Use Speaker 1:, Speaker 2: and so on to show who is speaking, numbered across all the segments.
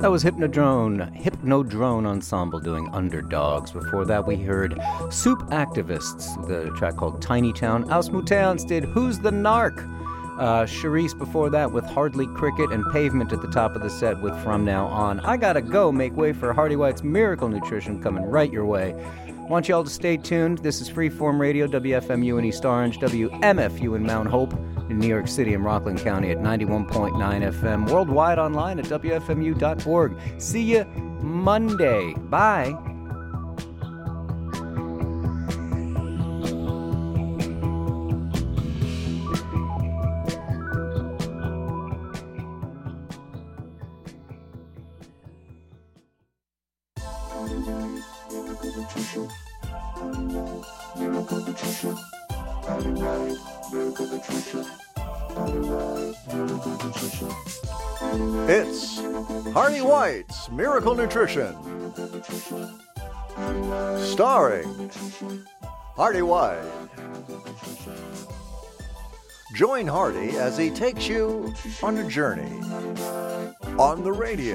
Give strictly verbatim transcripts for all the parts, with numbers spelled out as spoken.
Speaker 1: That was Hypnodrone, Hypnodrone Ensemble doing Underdogs. Before that, we heard Soup Activists with a track called Tiny Town. Aus Muteans did Who's the Narc? Uh, Charisse before that with Hardly Cricket, and Pavement at the top of the set with From Now On. I gotta go. Make way for Hardy White's Miracle Nutrition coming right your way. Want you all to stay tuned. This is Freeform Radio, W F M U in East Orange, W M F U in Mount Hope, in New York City and Rockland County at ninety-one point nine F M. Worldwide online at W F M U dot org. See you Monday. Bye.
Speaker 2: It's Hardy White's Miracle Nutrition, starring Hardy White. Join Hardy as he takes you on a journey on the radio.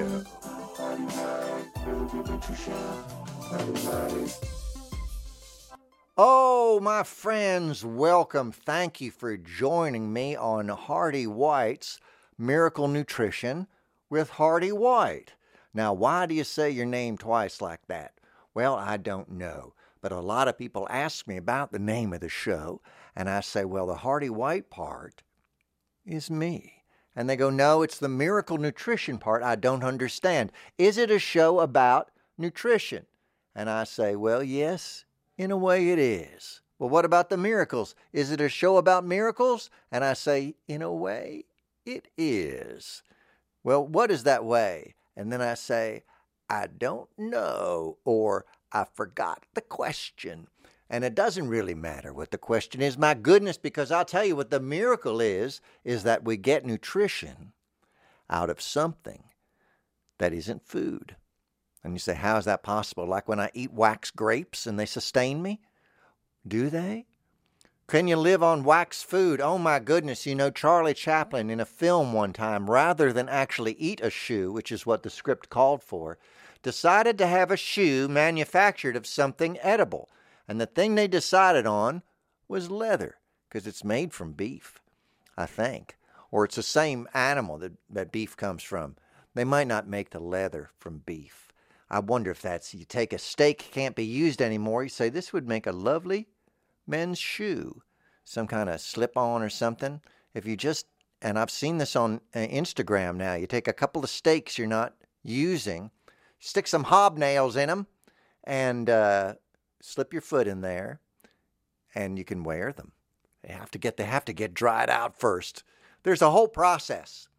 Speaker 2: Oh, my friends, welcome. Thank you for joining me on Hardy White's Miracle Nutrition with Hardy White. Now, why do you say your name twice like that? Well, I don't know, but a lot of people ask me about the name of the show, and I say, well, the Hardy White part is me. And they go, no, it's the Miracle Nutrition part I don't understand. Is it a show about nutrition? And I say, well, yes, in a way it is. Well, what about the miracles? Is it a show about miracles? And I say, in a way, it is. Well, what is that way? And then I say, I don't know, or I forgot the question. And it doesn't really matter what the question is, my goodness, because I'll tell you what the miracle is, is that we get nutrition out of something that isn't food. And you say, how is that possible? Like when I eat wax grapes and they sustain me? Do they? Can you live on wax food? Oh my goodness, you know, Charlie Chaplin in a film one time, rather than actually eat a shoe, which is what the script called for, decided to have a shoe manufactured of something edible. And the thing they decided on was leather, because it's made from beef, I think. Or it's the same animal that, that beef comes from. They might not make the leather from beef. I wonder if that's, you take a steak, can't be used anymore, you say, this would make a lovely men's shoe, some kind of slip-on or something. If you just, and I've seen this on uh, Instagram now, you take a couple of steaks you're not using, stick some hobnails in them, and uh, slip your foot in there, and you can wear them. They have to get, they have to get dried out first. There's a whole process.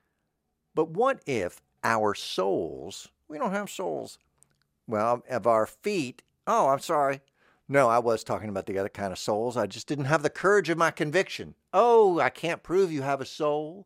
Speaker 2: But what if our souls, we don't have souls, well, of our feet, oh, I'm sorry, no, I was talking about the other kind of souls. I just didn't have the courage of my conviction. Oh, I can't prove you have a soul.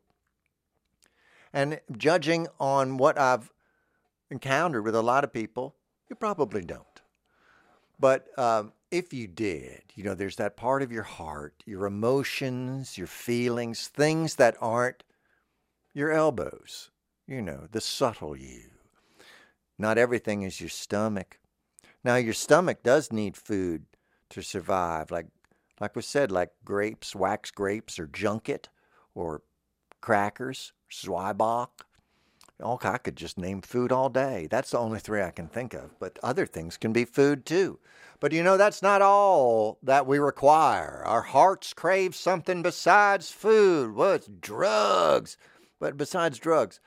Speaker 2: And judging on what I've encountered with a lot of people, you probably don't. But um, if you did, you know, there's that part of your heart, your emotions, your feelings, things that aren't your elbows, you know, the subtle you. Not everything is your stomach. Now, your stomach does need food to survive, like like we said, like grapes, wax grapes, or junket, or crackers, Zwieback. Oh, I could just name food all day. That's the only three I can think of. But other things can be food, too. But, you know, that's not all that we require. Our hearts crave something besides food. Well, it's drugs. But besides drugs,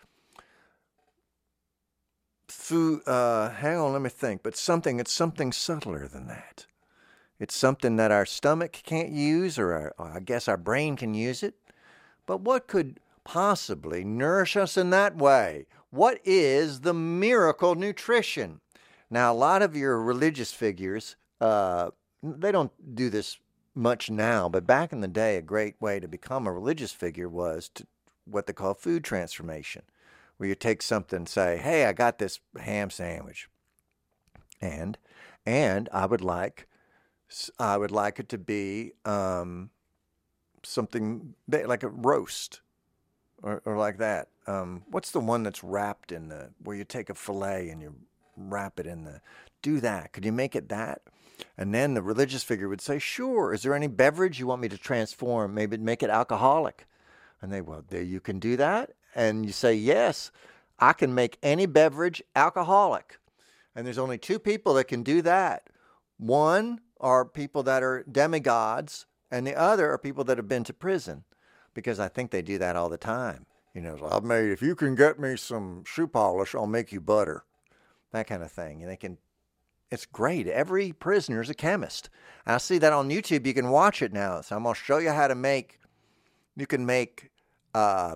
Speaker 2: food, uh, hang on, let me think. But something, it's something subtler than that. It's something that our stomach can't use, or, our, or I guess our brain can use it. But what could possibly nourish us in that way? What is the miracle nutrition? Now, a lot of your religious figures, uh, they don't do this much now, but back in the day, a great way to become a religious figure was to what they call food transformation, where you take something and say, hey, I got this ham sandwich, and and I would like I would like it to be um, something like a roast, or, or like that. Um, what's the one that's wrapped in the, where you take a fillet and you wrap it in the, do that. Could you make it that? And then the religious figure would say, sure. Is there any beverage you want me to transform? Maybe make it alcoholic. And they, well, there, you can do that. And you say, yes, I can make any beverage alcoholic. And there's only two people that can do that. One are people that are demigods, and the other are people that have been to prison, because I think they do that all the time. You know, I've made, if you can get me some shoe polish, I'll make you butter. That kind of thing. And they can, it's great. Every prisoner is a chemist. And I see that on YouTube. You can watch it now. So I'm going to show you how to make, you can make uh,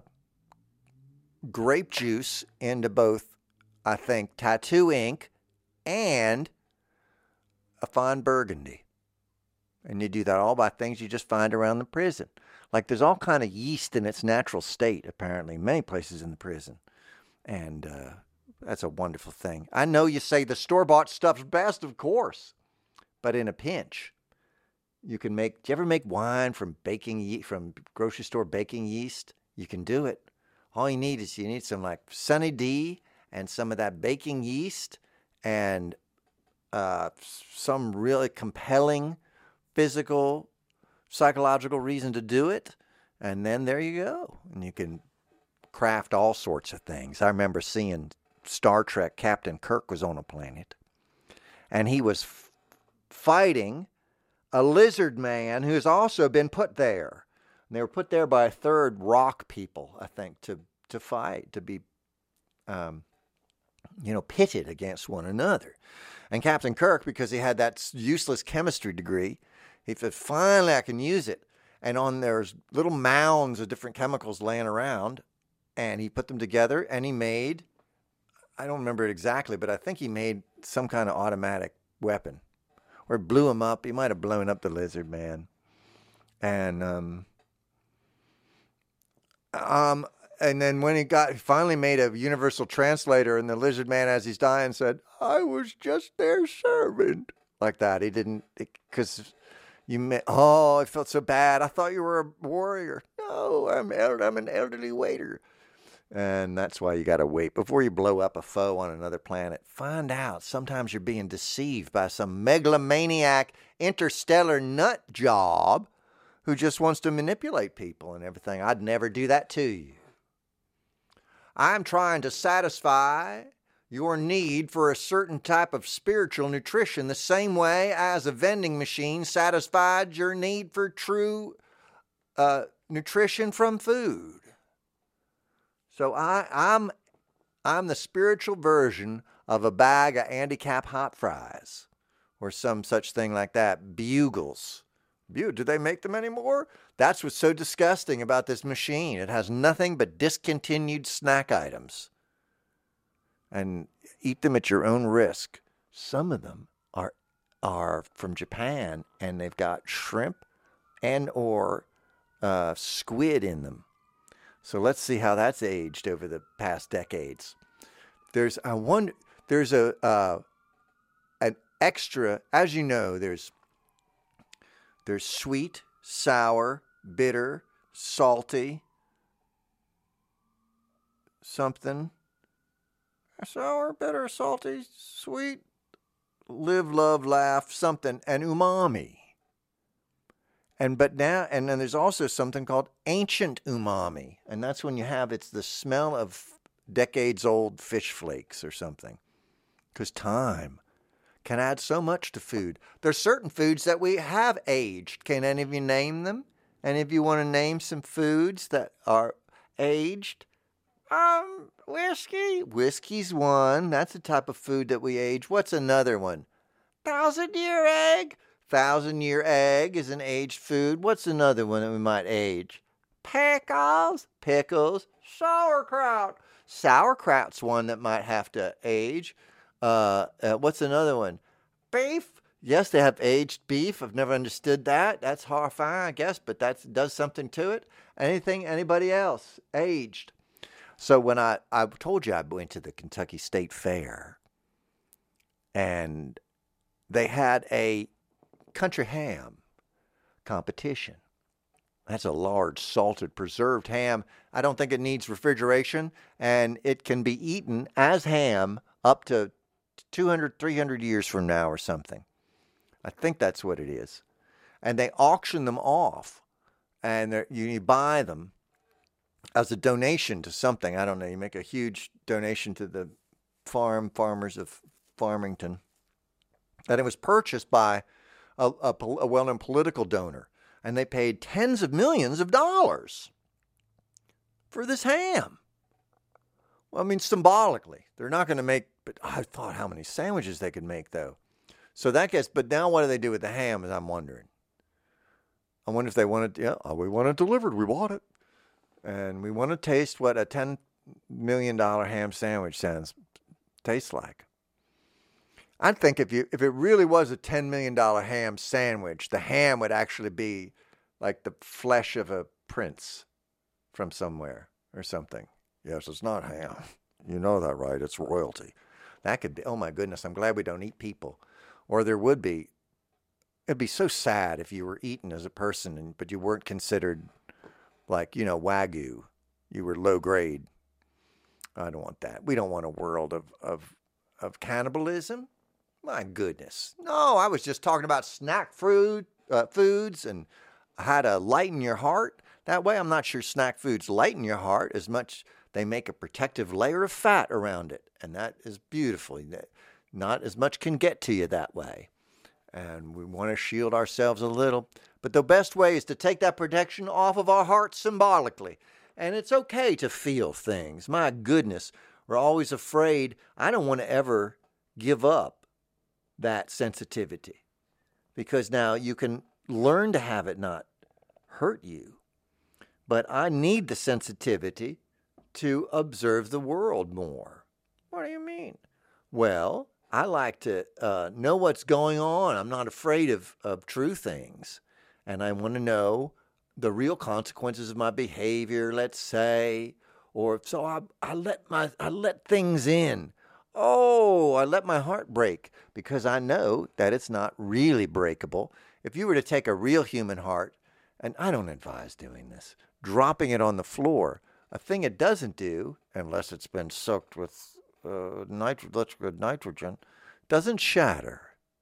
Speaker 2: grape juice into both, I think, tattoo ink and a fine burgundy. And you do that all by things you just find around the prison. Like there's all kind of yeast in its natural state, apparently, many places in the prison. And uh, that's a wonderful thing. I know you say the store-bought stuff's best, of course. But in a pinch, you can make, do you ever make wine from baking ye- from grocery store baking yeast? You can do it. All you need is you need some like Sunny D and some of that baking yeast and uh, some really compelling physical, psychological reason to do it. And then there you go. And you can craft all sorts of things. I remember seeing Star Trek, Captain Kirk was on a planet. And he was f- fighting a lizard man who's also been put there. And they were put there by a third rock people, I think, to, to fight, to be, um, you know, pitted against one another. And Captain Kirk, because he had that useless chemistry degree, he said, finally I can use it. And on there's little mounds of different chemicals laying around, and he put them together, and he made, I don't remember it exactly, but I think he made some kind of automatic weapon. Or blew him up. He might have blown up the lizard man. And um, um, and then when he got, he finally made a universal translator, and the lizard man, as he's dying, said, I was just their servant. Like that. He didn't, because you met, oh, I felt so bad. I thought you were a warrior. No, I'm, I'm an elderly waiter. And that's why you got to wait. Before you blow up a foe on another planet, find out. Sometimes you're being deceived by some megalomaniac interstellar nut job who just wants to manipulate people and everything. I'd never do that to you. I'm trying to satisfy your need for a certain type of spiritual nutrition the same way as a vending machine satisfied your need for true uh, nutrition from food. So I, I'm I'm the spiritual version of a bag of handicap hot fries or some such thing like that. Bugles. Do they make them anymore? That's what's so disgusting about this machine. It has nothing but discontinued snack items. And eat them at your own risk. Some of them are are from Japan, and they've got shrimp and or uh, squid in them. So let's see how that's aged over the past decades. There's I wonder there's a uh, an extra, as you know, there's there's sweet, sour, bitter, salty, something. Sour, bitter, salty, sweet, live, love, laugh, something, and umami. And but now, and then there's also something called ancient umami, and that's when you have, it's the smell of decades-old fish flakes or something. Because time can add so much to food. There's certain foods that we have aged. Can any of you name them? Any of you want to name some foods that are aged? Um, whiskey. Whiskey's one. That's a type of food that we age. What's another one? Thousand-year egg. Thousand-year egg is an aged food. What's another one that we might age? Pickles. Pickles. Sauerkraut. Sauerkraut's one that might have to age. Uh, uh, what's another one? Beef. Yes, they have aged beef. I've never understood that. That's horrifying, I guess, but that does something to it. Anything, anybody else? Aged. So when I, I told you I went to the Kentucky State Fair, and they had a country ham competition. That's a large, salted, preserved ham. I don't think it needs refrigeration, and it can be eaten as ham up to two hundred, three hundred years from now or something. I think that's what it is. And they auction them off, and you, you buy them as a donation to something. I don't know. You make a huge donation to the farm farmers of Farmington. And it was purchased by a, a, a well-known political donor. And they paid tens of millions of dollars for this ham. Well, I mean, symbolically. They're not going to make, but I thought how many sandwiches they could make, though. So that gets, but now what do they do with the ham, is I'm wondering. I wonder if they want it, yeah, we want it delivered. We want it. And we want to taste what a ten million dollars ham sandwich sounds, tastes like. I think if you if it really was a ten million dollars ham sandwich, the ham would actually be like the flesh of a prince from somewhere or something. Yes, it's not ham. You know that, right? It's royalty. That could be, oh my goodness, I'm glad we don't eat people. Or there would be, it'd be so sad if you were eaten as a person, and, but you weren't considered like, you know, Wagyu. You were low grade. I don't want that. We don't want a world of, of, of cannibalism. My goodness. No, I was just talking about snack food, uh, foods and how to lighten your heart. That way, I'm not sure snack foods lighten your heart as much. They make a protective layer of fat around it. And that is beautifully. Not as much can get to you that way. And we want to shield ourselves a little. But the best way is to take that protection off of our hearts symbolically. And it's okay to feel things. My goodness, we're always afraid. I don't want to ever give up that sensitivity, because now you can learn to have it not hurt you. But I need the sensitivity to observe the world more. What do you mean? Well, I like to uh, know what's going on. I'm not afraid of, of true things. And I want to know the real consequences of my behavior, let's say. Or so I, I let my I let things in. Oh, I let my heart break, because I know that it's not really breakable. If you were to take a real human heart, and I don't advise doing this, dropping it on the floor, a thing it doesn't do, unless it's been soaked with uh, nitro- liquid nitrogen, doesn't shatter.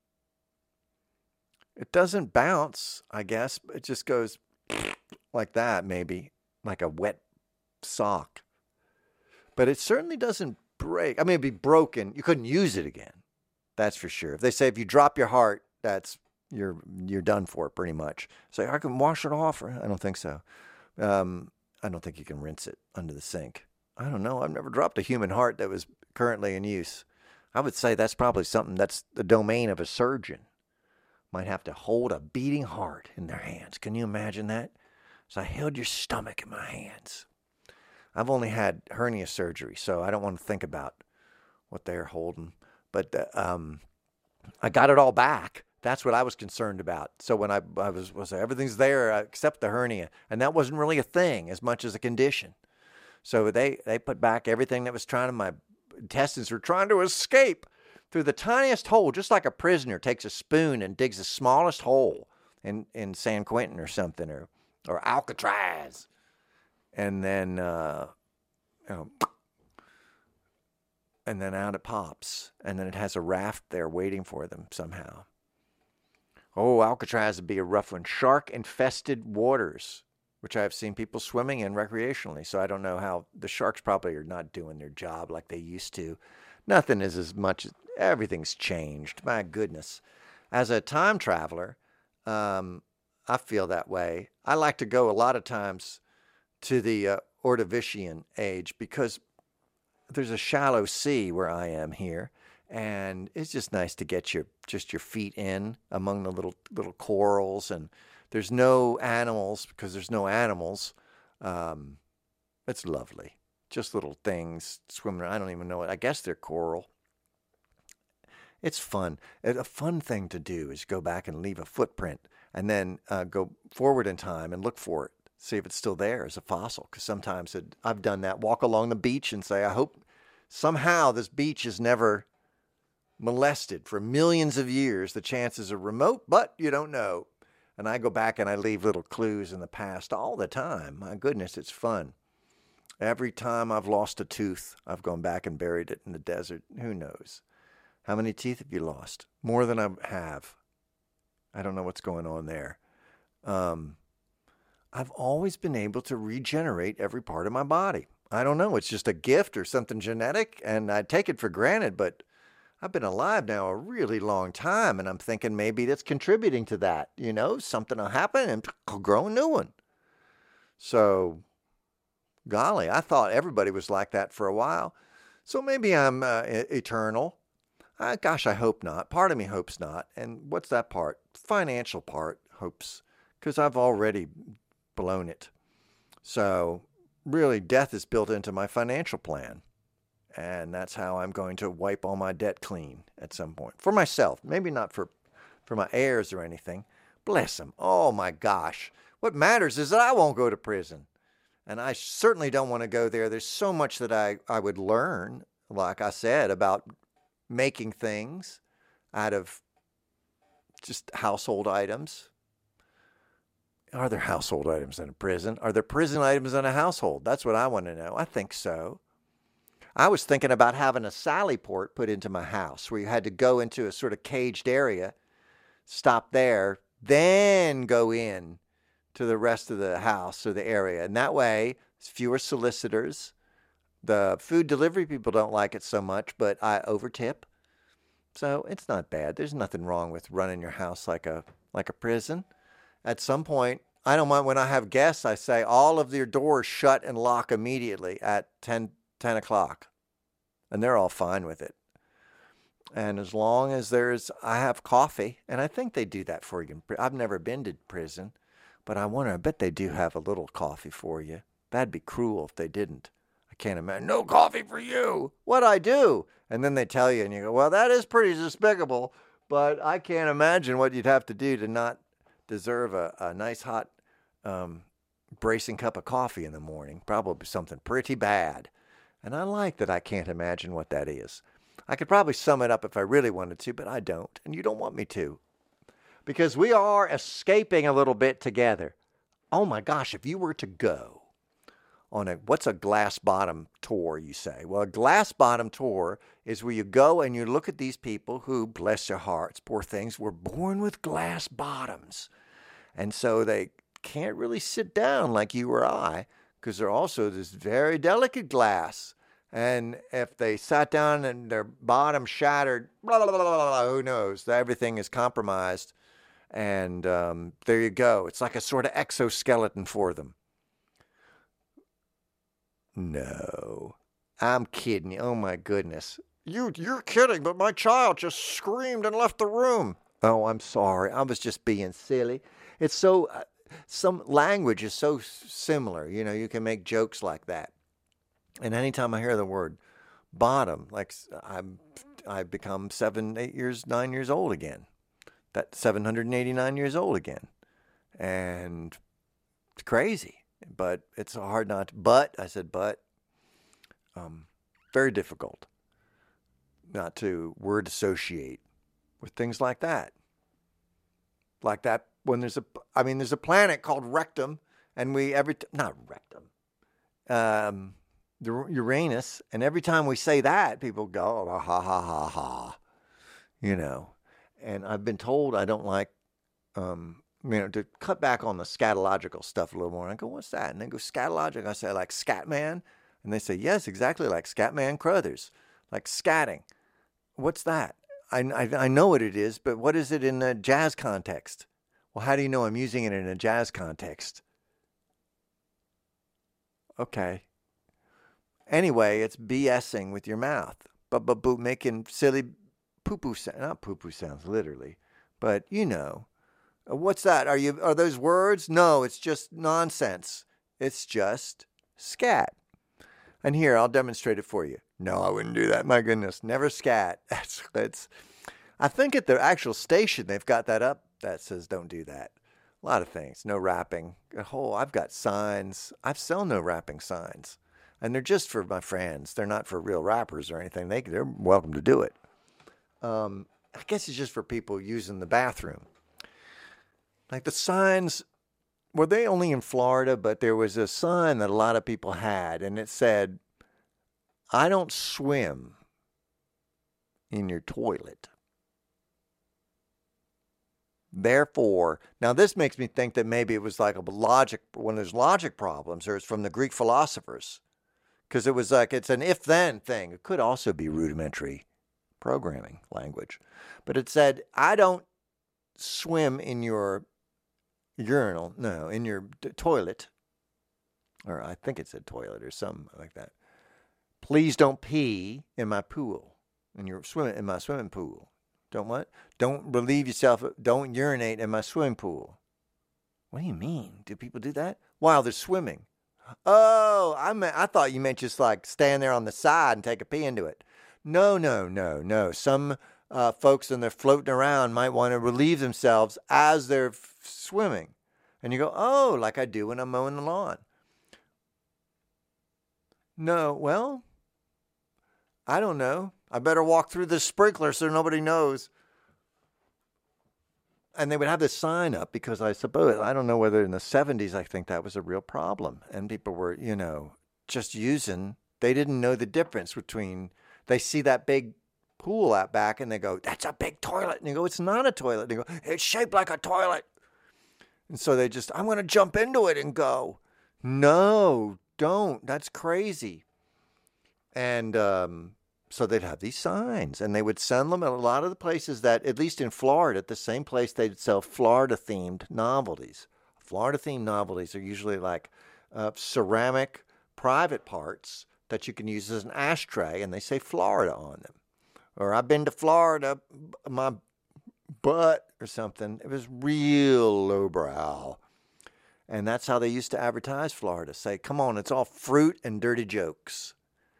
Speaker 2: It doesn't bounce, I guess. It just goes like that, maybe, like a wet sock. But it certainly doesn't break. I mean, it'd be broken. You couldn't use it again. That's for sure. If they say if you drop your heart, that's you're you're done for pretty much. Say, I can wash it off. I don't think so. Um, I don't think you can rinse it under the sink. I don't know. I've never dropped a human heart that was currently in use. I would say that's probably something that's the domain of a surgeon. Might have to hold a beating heart in their hands. Can you imagine that? So I held your stomach in my hands. I've only had hernia surgery, so I don't want to think about what they're holding. But uh, um, I got it all back. That's what I was concerned about. So when I, I was, was everything's there except the hernia, and that wasn't really a thing as much as a condition. So they, they put back everything that was trying to, my intestines were trying to escape through the tiniest hole, just like a prisoner takes a spoon and digs the smallest hole in, in San Quentin or something, or, or Alcatraz. And then, uh, you know, and then out it pops. And then it has a raft there waiting for them somehow. Oh, Alcatraz would be a rough one. Shark-infested waters, which I've seen people swimming in recreationally. So I don't know how the sharks probably are not doing their job like they used to. Nothing is as much, everything's changed. My goodness. As a time traveler, um, I feel that way. I like to go a lot of times to the uh, Ordovician age, because there's a shallow sea where I am here, and it's just nice to get your just your feet in among the little little corals, and there's no animals because there's no animals. Um, it's lovely, just little things swimming around. I don't even know what. I guess they're coral. It's fun. A fun thing to do is go back and leave a footprint, and then uh, go forward in time and look for it. See if it's still there as a fossil, because sometimes it, I've done that. Walk along the beach and say, I hope somehow this beach is never molested for millions of years. The chances are remote, but you don't know. And I go back and I leave little clues in the past all the time. My goodness, it's fun. Every time I've lost a tooth, I've gone back and buried it in the desert. Who knows? How many teeth have you lost? More than I have. I don't know what's going on there. Um, I've always been able to regenerate every part of my body. I don't know. It's just a gift or something genetic, and I take it for granted, but I've been alive now a really long time, and I'm thinking maybe that's contributing to that. You know, something will happen and I'll grow a new one. So, golly, I thought everybody was like that for a while. So maybe I'm uh, eternal. Uh, gosh, I hope not. Part of me hopes not. And what's that part? Financial part hopes, because I've already blown it. So really, death is built into my financial plan. And that's how I'm going to wipe all my debt clean at some point. For myself. Maybe not for, for my heirs or anything. Bless them. Oh, my gosh. What matters is that I won't go to prison. And I certainly don't want to go there. There's so much that I, I would learn, like I said, about making things out of just household items. Are there household items in a prison? Are there prison items in a household? That's what I want to know. I think so. I was thinking about having a Sally port put into my house where you had to go into a sort of caged area, stop there, then go in to the rest of the house or the area. And that way, there's fewer solicitors. The food delivery people don't like it so much, but I overtip. So it's not bad. There's nothing wrong with running your house like a like a prison. At some point, I don't mind when I have guests, I say all of your doors shut and lock immediately at ten, ten o'clock. And they're all fine with it. And as long as there's, I have coffee, and I think they do that for you. I've never been to prison, but I wonder, I bet they do have a little coffee for you. That'd be cruel if they didn't. I can't imagine, no coffee for you. What'd I do? And then they tell you, and you go, well, that is pretty despicable, but I can't imagine what you'd have to do to not deserve a, a nice hot um, bracing cup of coffee in the morning. Probably something pretty bad. And I like that I can't imagine what that is. I could probably sum it up if I really wanted to, but I don't. And you don't want me to. Because we are escaping a little bit together. Oh my gosh, if you were to go on a, what's a glass bottom tour, you say? Well, a glass bottom tour is where you go and you look at these people who, bless their hearts, poor things, were born with glass bottoms. And so they can't really sit down like you or I, because they're also this very delicate glass. And if they sat down and their bottom shattered, blah, blah, blah, blah, blah, who knows? Everything is compromised. And um, there you go. It's like a sort of exoskeleton for them. No, I'm kidding you. Oh, my goodness. You, you're kidding, but my child just screamed and left the room. Oh, I'm sorry. I was just being silly. It's so... Uh, Some language is so similar, you know, you can make jokes like that. And anytime I hear the word bottom, like I'm, I've become seven, eight years, nine years old again. That's seven hundred eighty-nine years old again. And it's crazy, but it's hard not to, but, I said, but, um, very difficult not to word associate with things like that. Like that. When there's a, I mean, there's a planet called Rectum, and we every t- not Rectum, um, the Uranus, and every time we say that, people go, oh, ha ha ha ha, you know. And I've been told I don't like, um, you know, to cut back on the scatological stuff a little more. And I go, what's that? And they go, scatological. I say, like Scatman, and they say, yes, exactly like Scatman Crothers, like scatting. What's that? I, I I know what it is, but what is it in the jazz context? Well, how do you know I'm using it in a jazz context? Okay. Anyway, it's BSing with your mouth. But but but making silly poo-poo sounds. Not poo-poo sounds, literally. But, you know. What's that? Are you are those words? No, it's just nonsense. It's just scat. And here, I'll demonstrate it for you. No, I wouldn't do that. My goodness. Never scat. That's, that's, I think at the actual station, they've got that up. That says don't do that. A lot of things. No rapping. A whole, I've got signs. I sell no rapping signs. And they're just for my friends. They're not for real rappers or anything. They, they're welcome to do it. Um, I guess it's just for people using the bathroom. Like the signs, were they only in Florida? But there was a sign that a lot of people had, and it said, "I don't swim in your toilet. Therefore," now this makes me think that maybe it was like a logic, one of those logic problems, or it's from the Greek philosophers. Because it was like, it's an if-then thing. It could also be rudimentary programming language. But it said, "I don't swim in your urinal, no, in your t- toilet." Or I think it said toilet or something like that. "Please don't pee in my pool, in your swimming, in my swimming pool. Don't what? Don't relieve yourself, don't urinate in my swimming pool." What do you mean? Do people do that? While they're swimming. Oh, I meant, I thought you meant just like stand there on the side and take a pee into it. No, no, no, no. Some uh, folks, when they're floating around, might want to relieve themselves as they're f- swimming. And you go, "Oh, like I do when I'm mowing the lawn." No, well, I don't know. I better walk through the sprinkler so nobody knows. And they would have this sign up because I suppose, I don't know whether in the seventies, I think that was a real problem. And people were, you know, just using, they didn't know the difference between, they see that big pool out back and they go, "That's a big toilet." And you go, "It's not a toilet." And they go, "It's shaped like a toilet." And so they just, "I'm going to jump into it and go." No, don't. That's crazy. And um, so they'd have these signs and they would send them at a lot of the places that, at least in Florida, at the same place, they'd sell Florida-themed novelties. Florida-themed novelties are usually like uh, ceramic private parts that you can use as an ashtray, and they say Florida on them. Or, "I've been to Florida, my butt," or something. It was real lowbrow. And that's how they used to advertise Florida. Say, "Come on, it's all fruit and dirty jokes."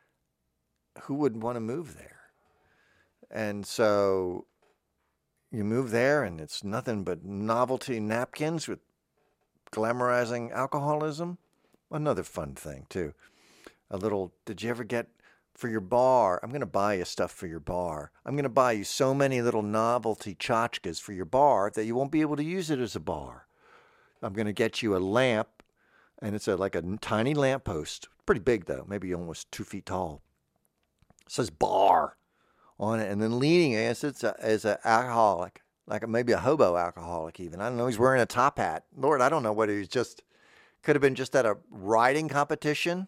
Speaker 2: Who wouldn't want to move there? And so you move there and it's nothing but novelty napkins with glamorizing alcoholism. Another fun thing, too. A little, did you ever get for your bar? "I'm going to buy you stuff for your bar. I'm going to buy you so many little novelty tchotchkes for your bar that you won't be able to use it as a bar. I'm going to get you a lamp," and it's a, like a tiny lamp post. Pretty big, though, maybe almost two feet tall. It says "bar" on it, and then leaning against it is an alcoholic, like a, maybe a hobo alcoholic even. I don't know. He's wearing a top hat. Lord, I don't know whether he's just, could have been just at a riding competition,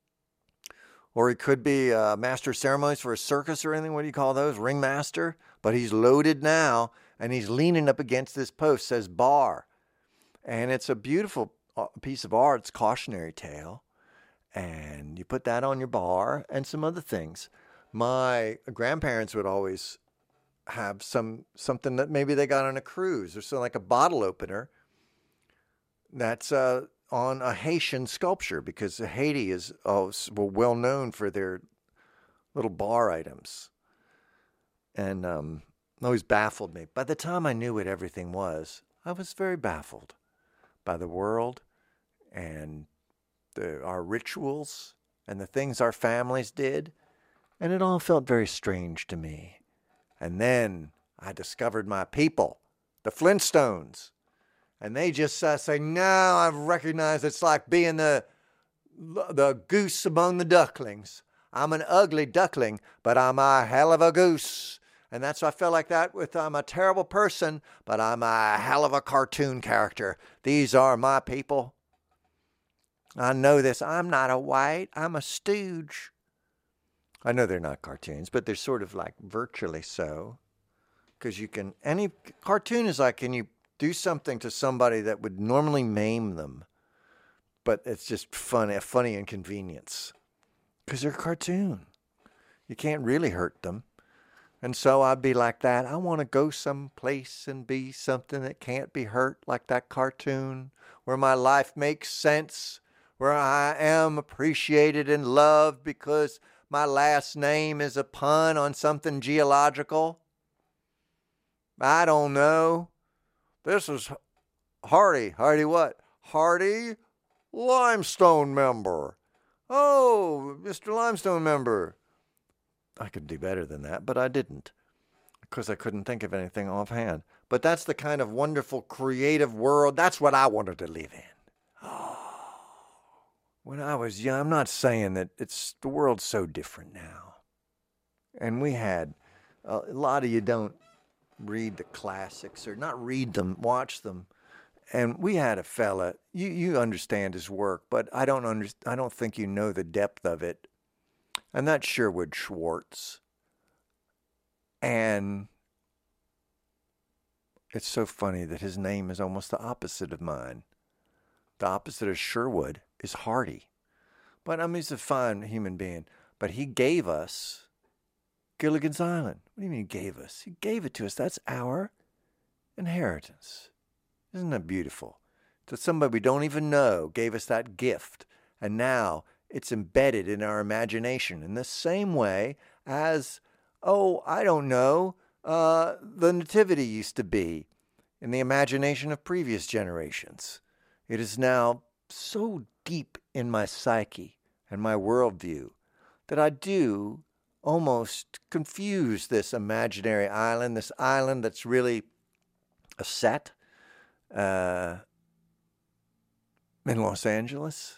Speaker 2: or he could be a master of ceremonies for a circus or anything. What do you call those? Ringmaster. But he's loaded now, and he's leaning up against this post, says "bar." And it's a beautiful piece of art. It's a cautionary tale. And you put that on your bar and some other things. My grandparents would always have some something that maybe they got on a cruise, or something like a bottle opener that's uh, on a Haitian sculpture, because Haiti is oh, well known for their little bar items. And um, it always baffled me. By the time I knew what everything was, I was very baffled by the world and the, our rituals and the things our families did. And it all felt very strange to me. And then I discovered my people, the Flintstones. And they just uh, say, "Now I've recognized it's like being the, the goose among the ducklings. I'm an ugly duckling, but I'm a hell of a goose." And that's why I felt like that with I'm a terrible person, but I'm a hell of a cartoon character. These are my people. I know this. I'm not a white. I'm a stooge. I know they're not cartoons, but they're sort of like virtually so. Because you can, any cartoon is like, can you do something to somebody that would normally maim them? But it's just fun, a funny inconvenience. Because they're a cartoon. You can't really hurt them. And so I'd be like that. I want to go someplace and be something that can't be hurt, like that cartoon, where my life makes sense, where I am appreciated and loved because my last name is a pun on something geological. I don't know. This is Hardy. Hardy what? Hardy Limestone member. Oh, Mister Limestone member. I could do better than that, but I didn't, because I couldn't think of anything offhand. but that's the kind of wonderful, creative world. That's what I wanted to live in. Oh, when I was young, I'm not saying that it's the world's so different now. And we had, uh, a lot of you don't read the classics, or not read them, watch them. And we had a fella, you, you understand his work, but I don't under, I don't think you know the depth of it. And that's Sherwood Schwartz. And it's so funny that his name is almost the opposite of mine. The opposite of Sherwood is Hardy. But I mean, he's a fine human being. But he gave us Gilligan's Island. What do you mean he gave us? He gave it to us. That's our inheritance. Isn't that beautiful? That somebody we don't even know gave us that gift. And now it's embedded in our imagination in the same way as, oh, I don't know, uh, the Nativity used to be in the imagination of previous generations. It is now so deep in my psyche and my worldview that I do almost confuse this imaginary island, this island that's really a set uh, in Los Angeles.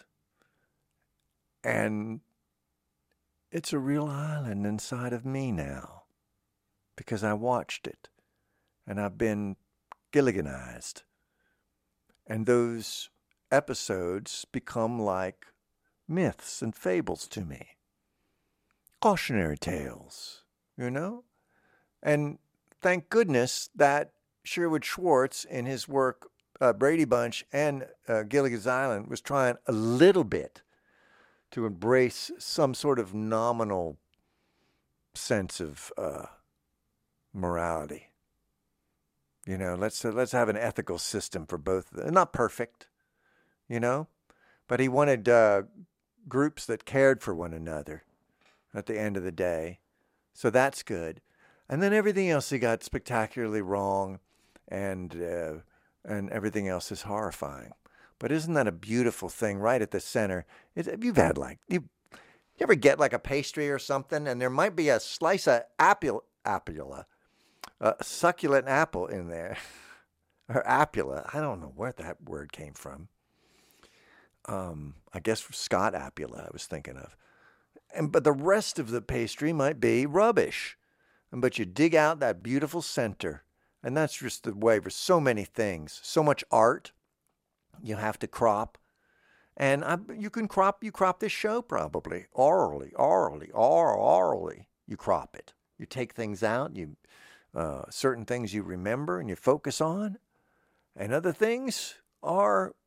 Speaker 2: And it's a real island inside of me now because I watched it and I've been Gilliganized. And those episodes become like myths and fables to me. Cautionary tales, you know? And thank goodness that Sherwood Schwartz in his work, uh, Brady Bunch and uh, Gilligan's Island, was trying a little bit to embrace some sort of nominal sense of uh, morality. You know, let's uh, let's have an ethical system for both. Not perfect, you know, but he wanted uh, groups that cared for one another at the end of the day. So that's good. And then everything else he got spectacularly wrong, and uh, and everything else is horrifying. But isn't that a beautiful thing right at the center? It, you've had like, you, you ever get like a pastry or something, and there might be a slice of apple, apula, a succulent apple in there, or apula. I don't know where that word came from. Um, I guess from Scott Apula I was thinking of. And but the rest of the pastry might be rubbish. And but you dig out that beautiful center, and that's just the way for so many things. So much art you have to crop. And I, you can crop, you crop this show probably. Orally, orally, or orally. You crop it. You take things out, you uh, certain things you remember and you focus on. And other things are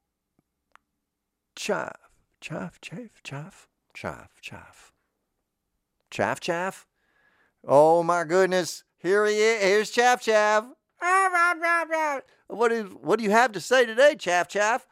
Speaker 2: chaff, chaff, chaff, chaff, chaff, chaff. Chaff, chaff? Oh my goodness. Here he is. Here's Chaff Chaff. What do, what do you have to say today, Chaff Chaff?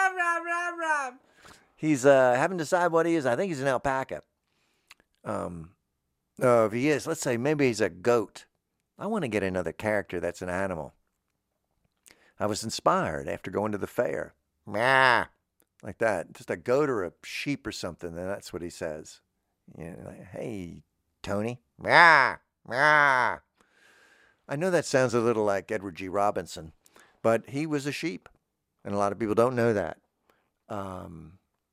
Speaker 2: He's uh, haven't decided what he is. I think he's an alpaca. Um, oh, if he is, let's say maybe he's a goat. I want to get another character that's an animal. I was inspired after going to the fair. Meh. Like that. Just a goat or a sheep or something. And that's what he says. You know, like, hey, Tony. Meh. Meh. I know that sounds a little like Edward G. Robinson, but he was a sheep, and a lot of people don't know that. Um,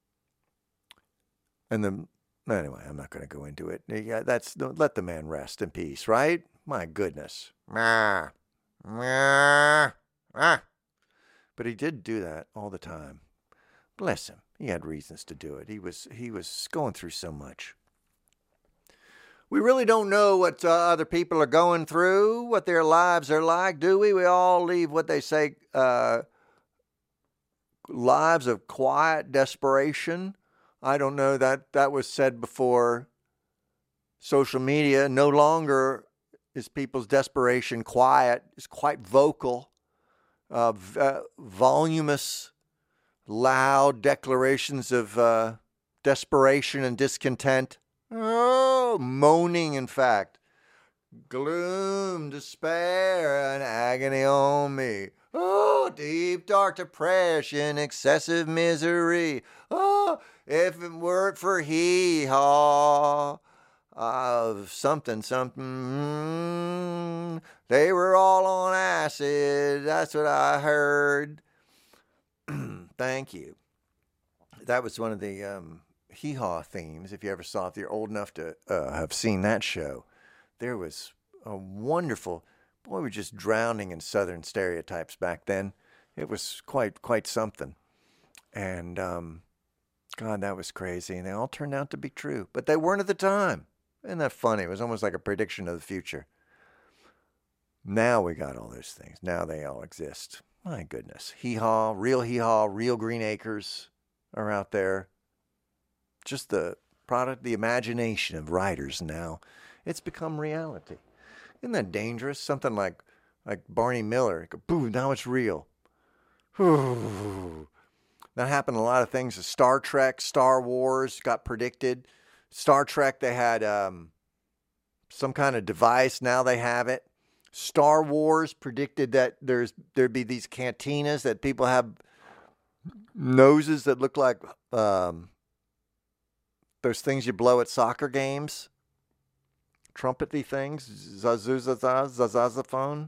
Speaker 2: and the anyway, I'm not going to go into it. Yeah, that's let the man rest in peace, right? My goodness, Mah. Mah. Ah. But he did do that all the time. Bless him. He had reasons to do it. He was he was going through so much. We really don't know what uh, other people are going through, what their lives are like, do we? We all leave what they say, uh, lives of quiet desperation. I don't know, that that was said before social media. No longer is people's desperation quiet. It's quite vocal, uh, v- uh, voluminous, loud declarations of uh, desperation and discontent. Oh, moaning, in fact. Gloom, despair, and agony on me. Oh, deep, dark depression, excessive misery. Oh, if it weren't for hee-haw of something, something, mm, they were all on acid. That's what I heard. Thank you. That was one of the um, Hee Haw themes, if you ever saw it. If you're old enough to uh, have seen that show, there was a wonderful... Boy, we were just drowning in Southern stereotypes back then. It was quite quite something. And, um, God, that was crazy. And they all turned out to be true. But they weren't at the time. Isn't that funny? It was almost like a prediction of the future. Now we got all those things. Now they all exist. My goodness. Hee-haw, real hee-haw, real Green Acres are out there. Just the product, the imagination of writers now. It's become reality. Isn't that dangerous? Something like like Barney Miller. Boom, now it's real. That happened in a lot of things. Star Trek, Star Wars got predicted. Star Trek, they had um, some kind of device. Now they have it. Star Wars predicted that there's there'd be these cantinas that people have noses that look like um, those things you blow at soccer games. Trumpety things, zazuzazazazazaphone.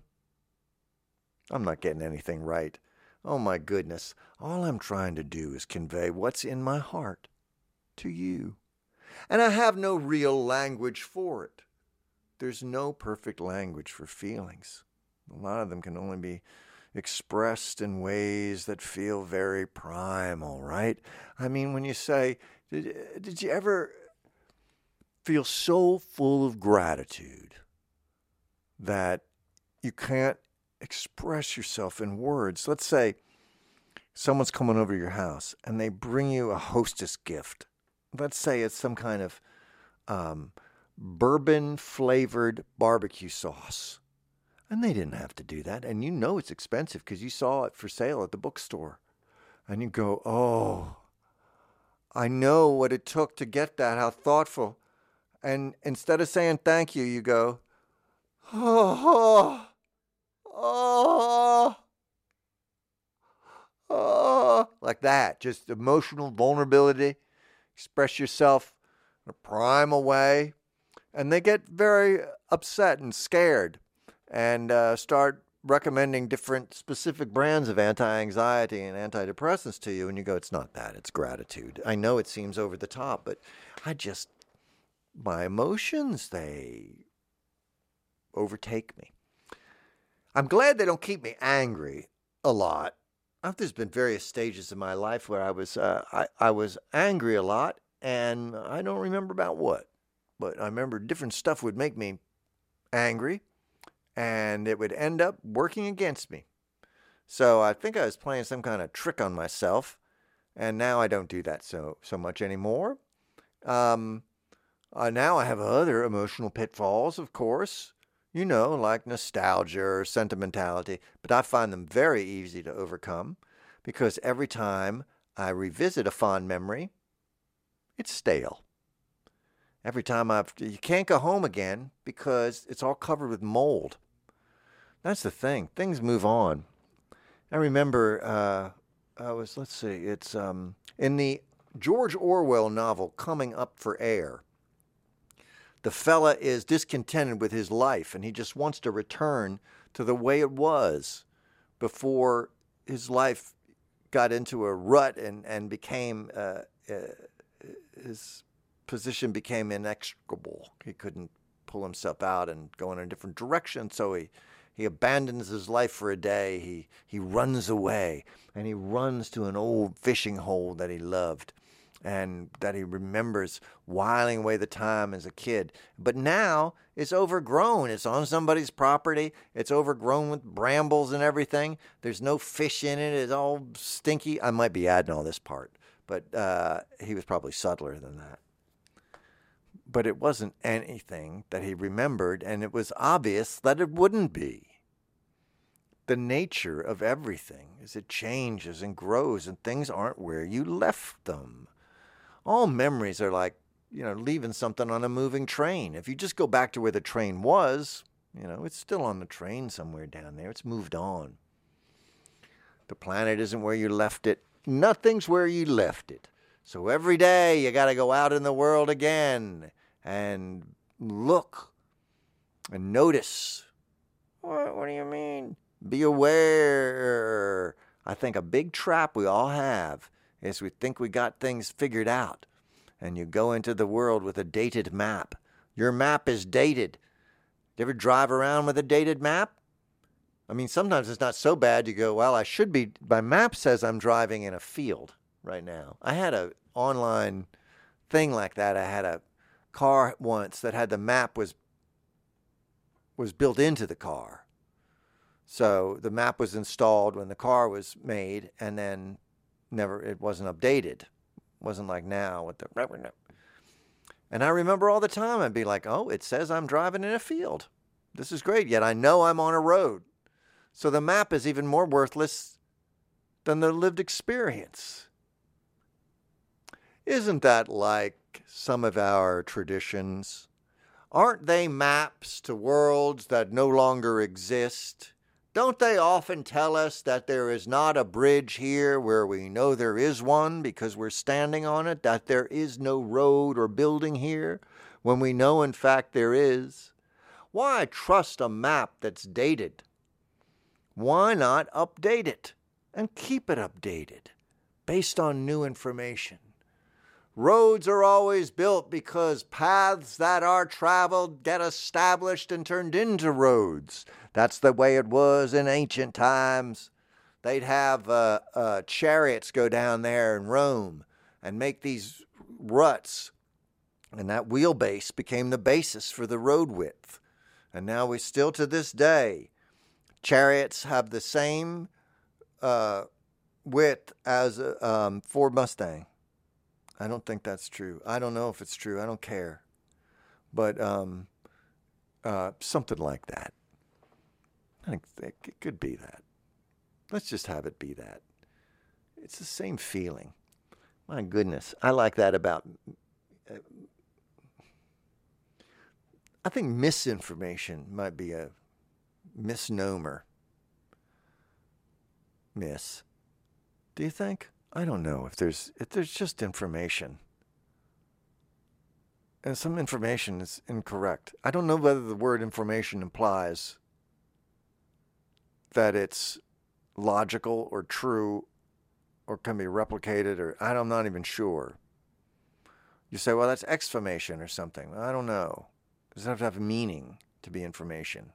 Speaker 2: I'm not getting anything right. Oh my goodness. All I'm trying to do is convey what's in my heart to you. And I have no real language for it. There's no perfect language for feelings. A lot of them can only be expressed in ways that feel very primal, right? I mean, when you say, did, did you ever... feel so full of gratitude that you can't express yourself in words. Let's say someone's coming over to your house and they bring you a hostess gift. Let's say it's some kind of um, bourbon-flavored barbecue sauce. And they didn't have to do that. And you know it's expensive because you saw it for sale at the bookstore. And you go, oh, I know what it took to get that, how thoughtful. And instead of saying thank you, you go, oh, oh, oh, like that. Just emotional vulnerability. Express yourself in a primal way. And they get very upset and scared and uh, start recommending different specific brands of anti-anxiety and antidepressants to you. And you go, it's not that, it's gratitude. I know it seems over the top, but I just... my emotions, they overtake me. I'm glad they don't keep me angry a lot. There's been various stages in my life where I was uh, I, I was angry a lot, and I don't remember about what. But I remember different stuff would make me angry, and it would end up working against me. So I think I was playing some kind of trick on myself, and now I don't do that so, so much anymore. Um... Uh, now I have other emotional pitfalls, of course, you know, like nostalgia or sentimentality, but I find them very easy to overcome because every time I revisit a fond memory, it's stale. Every time I've, you can't go home again because it's all covered with mold. That's the thing. Things move on. I remember, uh, I was, let's see, it's um, in the George Orwell novel, Coming Up for Air. The fella is discontented with his life, and he just wants to return to the way it was before his life got into a rut and, and became, uh, uh, his position became inextricable. He couldn't pull himself out and go in a different direction, so he, he abandons his life for a day. He, he runs away, and he runs to an old fishing hole that he loved, and that he remembers whiling away the time as a kid. But now it's overgrown. It's on somebody's property. It's overgrown with brambles and everything. There's no fish in it. It's all stinky. I might be adding all this part, but uh, he was probably subtler than that. But it wasn't anything that he remembered, and it was obvious that it wouldn't be. The nature of everything is it changes and grows, and things aren't where you left them. All memories are like, you know, leaving something on a moving train. If you just go back to where the train was, you know, it's still on the train somewhere down there. It's moved on. The planet isn't where you left it. Nothing's where you left it. So every day you got to go out in the world again and look and notice. What, what do you mean? Be aware. I think a big trap we all have is we think we got things figured out. And you go into the world with a dated map. Your map is dated. You ever drive around with a dated map? I mean, sometimes it's not so bad. You go, well, I should be, my map says I'm driving in a field right now. I had an online thing like that. I had a car once that had the map was was built into the car. So the map was installed when the car was made, and then never, it wasn't updated. It wasn't like now with the, and I remember all the time I'd be like, oh, it says I'm driving in a field. This is great. Yet I know I'm on a road. So the map is even more worthless than the lived experience. Isn't that like some of our traditions? Aren't they maps to worlds that no longer exist? Don't they often tell us that there is not a bridge here where we know there is one because we're standing on it, that there is no road or building here when we know in fact there is? Why trust a map that's dated? Why not update it and keep it updated based on new information? Roads are always built because paths that are traveled get established and turned into roads. That's the way it was in ancient times. They'd have uh, uh, chariots go down there in Rome and make these ruts. And that wheelbase became the basis for the road width. And now we still to this day, chariots have the same uh, width as a um, Ford Mustang. I don't think that's true. I don't know if it's true. I don't care. But um, uh, something like that. I think it could be that. Let's just have it be that. It's the same feeling. My goodness. I like that about... Uh, I think misinformation might be a misnomer. Miss. Do you think? I don't know if there's if there's just information. And some information is incorrect. I don't know whether the word information implies that it's logical or true or can be replicated, or I'm not even sure. You say, well, that's exfamation or something. I don't know. Does it have to have a meaning to be information?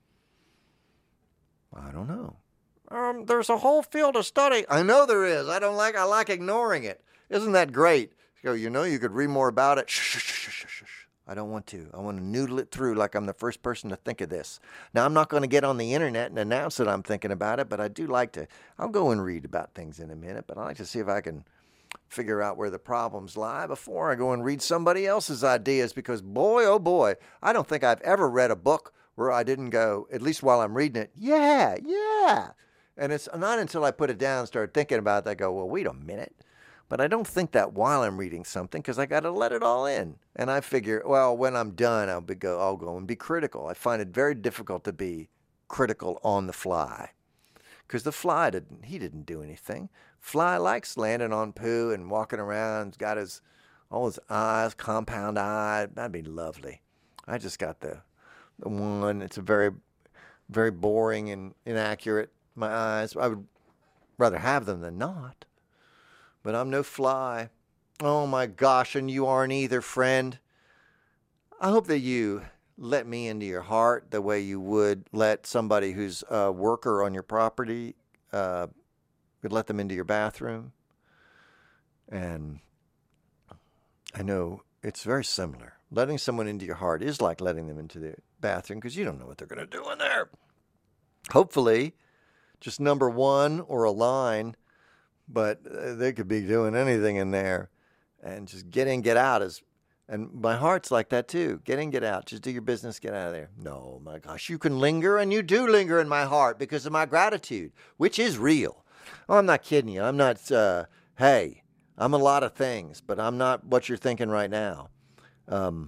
Speaker 2: I don't know. Um, there's a whole field of study. I know there is. I don't like, I like ignoring it. Isn't that great? You go, you know, you could read more about it. Shh, shh, shh, shh, shh, shh. I don't want to. I want to noodle it through like I'm the first person to think of this. Now, I'm not going to get on the internet and announce that I'm thinking about it, but I do like to. I'll go and read about things in a minute, but I like to see if I can figure out where the problems lie before I go and read somebody else's ideas, because boy, oh boy, I don't think I've ever read a book where I didn't go, at least while I'm reading it, yeah, yeah. And it's not until I put it down and start thinking about it that I go, well, wait a minute. But I don't think that while I'm reading something, because I got to let it all in. And I figure, well, when I'm done, I'll be go, I'll go and be critical. I find it very difficult to be critical on the fly, because the fly didn't. He didn't do anything. Fly likes landing on poo and walking around. He's got his all his eyes, compound eye. That'd be lovely. I just got the the one. It's a very, very boring and inaccurate. My eyes. I would rather have them than not. But I'm no fly. Oh my gosh, and you aren't either, friend. I hope that you let me into your heart the way you would let somebody who's a worker on your property, uh, would let them into your bathroom. And I know it's very similar. Letting someone into your heart is like letting them into the bathroom, because you don't know what they're going to do in there. Hopefully, just number one or a line, but they could be doing anything in there. And just get in, get out is, and my heart's like that too. Get in, get out. Just do your business, get out of there. No, my gosh, you can linger, and you do linger in my heart because of my gratitude, which is real. Oh, I'm not kidding you. I'm not, uh, hey, I'm a lot of things, but I'm not what you're thinking right now. Um,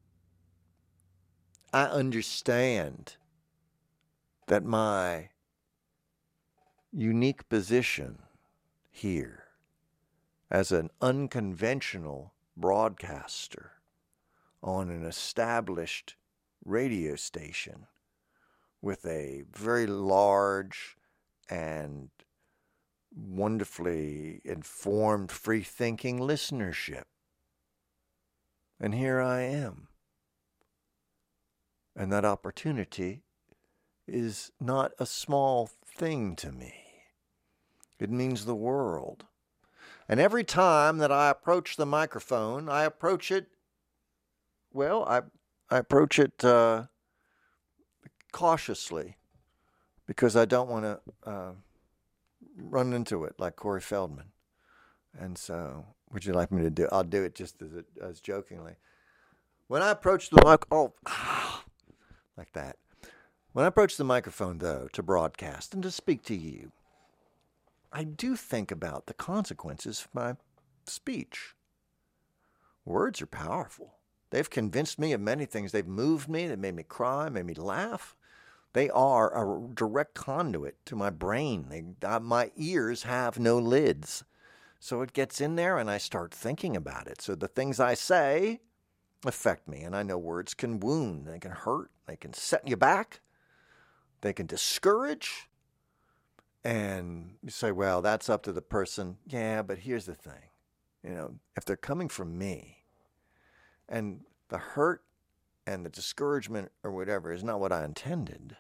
Speaker 2: I understand that my unique position here as an unconventional broadcaster on an established radio station with a very large and wonderfully informed, free-thinking listenership. And here I am. And that opportunity is not a small thing to me. It means the world. And every time that I approach the microphone, I approach it, well, I, I approach it uh, cautiously, because I don't want to uh, run into it like Corey Feldman. And so, would you like me to do it? I'll do it just as, as jokingly. When I approach the mic, oh, like that. When I approach the microphone, though, to broadcast and to speak to you, I do think about the consequences of my speech. Words are powerful. They've convinced me of many things. They've moved me. They've made me cry, made me laugh. They are a direct conduit to my brain. They, uh, my ears have no lids. So it gets in there and I start thinking about it. So the things I say affect me. And I know words can wound. They can hurt. They can set you back. They can discourage. And you say, well, that's up to the person. Yeah, but here's the thing. You know, if they're coming from me, and the hurt and the discouragement or whatever is not what I intended,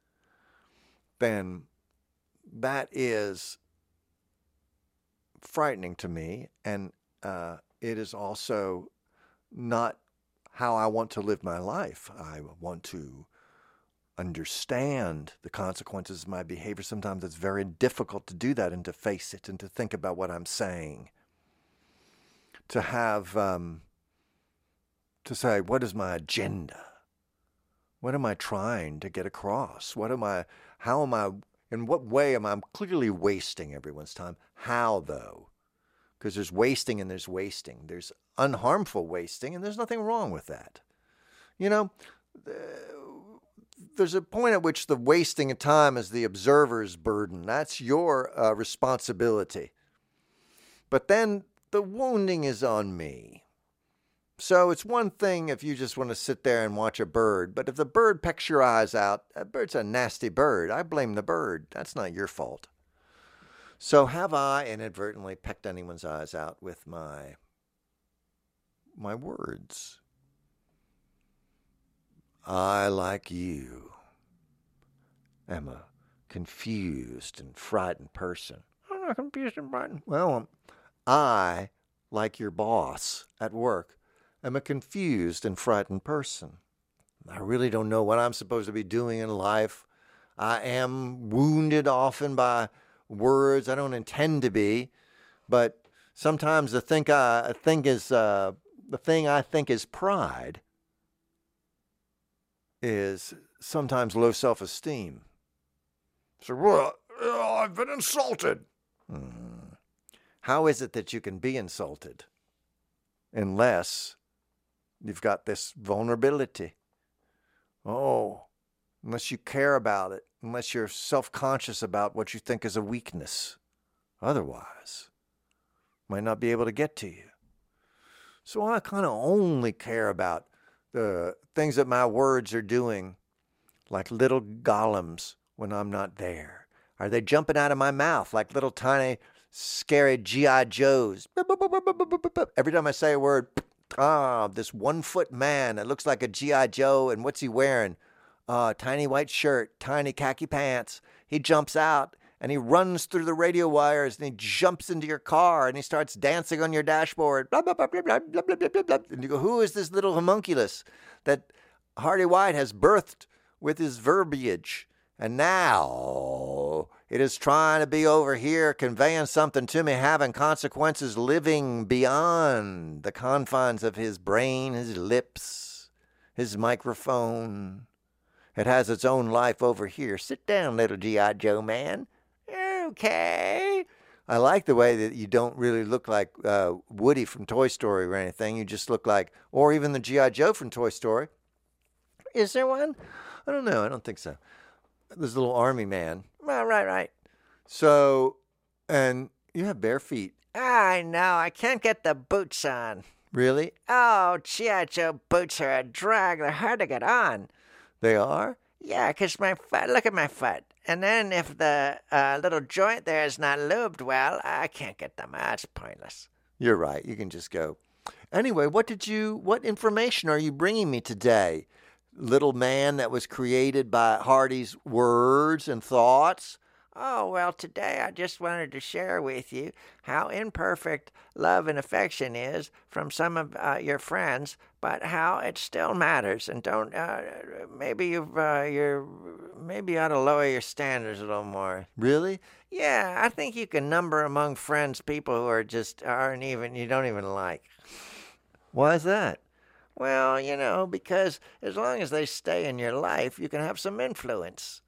Speaker 2: then that is frightening to me, and uh, it is also not how I want to live my life. I want to understand the consequences of my behavior. Sometimes it's very difficult to do that and to face it and to think about what I'm saying. To have, um, to say, what is my agenda? What am I trying to get across? What am I, how am I, in what way am I clearly wasting everyone's time? How, though? Because there's wasting and there's wasting. There's unharmful wasting, and there's nothing wrong with that. You know, there's a point at which the wasting of time is the observer's burden. That's your uh, responsibility. But then the wounding is on me. So it's one thing if you just want to sit there and watch a bird, but if the bird pecks your eyes out, that bird's a nasty bird. I blame the bird. That's not your fault. So have I inadvertently pecked anyone's eyes out with my my words? I, like you, am a confused and frightened person. I'm not confused and frightened. Well, um, I, like your boss at work, am a confused and frightened person. I really don't know what I'm supposed to be doing in life. I am wounded often by words. I don't intend to be, but sometimes the thing I think is uh, the thing I think is pride is sometimes low self-esteem. So, well, I've been insulted. Hmm. How is it that you can be insulted unless you've got this vulnerability? Oh, unless you care about it, unless you're self-conscious about what you think is a weakness. Otherwise, might not be able to get to you. So I kind of only care about the things that my words are doing, like little golems when I'm not there. Are they jumping out of my mouth like little tiny scary G I Joes? Every time I say a word, ah, this one-foot man that looks like a G I Joe, and what's he wearing? Uh, tiny white shirt, tiny khaki pants. He jumps out, and he runs through the radio wires, and he jumps into your car, and he starts dancing on your dashboard. Blah, blah, blah, blah, blah, blah, blah, blah, blah. And you go, who is this little homunculus that Hardy White has birthed with his verbiage? And now it is trying to be over here, conveying something to me, having consequences, living beyond the confines of his brain, his lips, his microphone. It has its own life over here. Sit down, little G I Joe man. Okay. I like the way that you don't really look like uh, Woody from Toy Story or anything. You just look like, or even the G I Joe from Toy Story. Is there one? I don't know. I don't think so. This little army man. Right, right, right. So, and you have bare feet. I know. I can't get the boots on. Really? Oh, G I Joe boots are a drag. They're hard to get on. They are?
Speaker 3: Yeah, 'cause my foot, look at my foot. And then if the uh, little joint there is not lubed well, I can't get them out. It's pointless.
Speaker 2: You're right. You can just go. Anyway, what did you, what information are you bringing me today? Little man that was created by Hardy's words and thoughts?
Speaker 3: Oh, well, today I just wanted to share with you how imperfect love and affection is from some of uh, your friends, but how it still matters. And don't, uh, maybe you've, uh, you're, maybe you ought to lower your standards a little more.
Speaker 2: Really?
Speaker 3: Yeah, I think you can number among friends people who are just, aren't even, you don't even like.
Speaker 2: Why is that?
Speaker 3: Well, you know, because as long as they stay in your life, you can have some influence.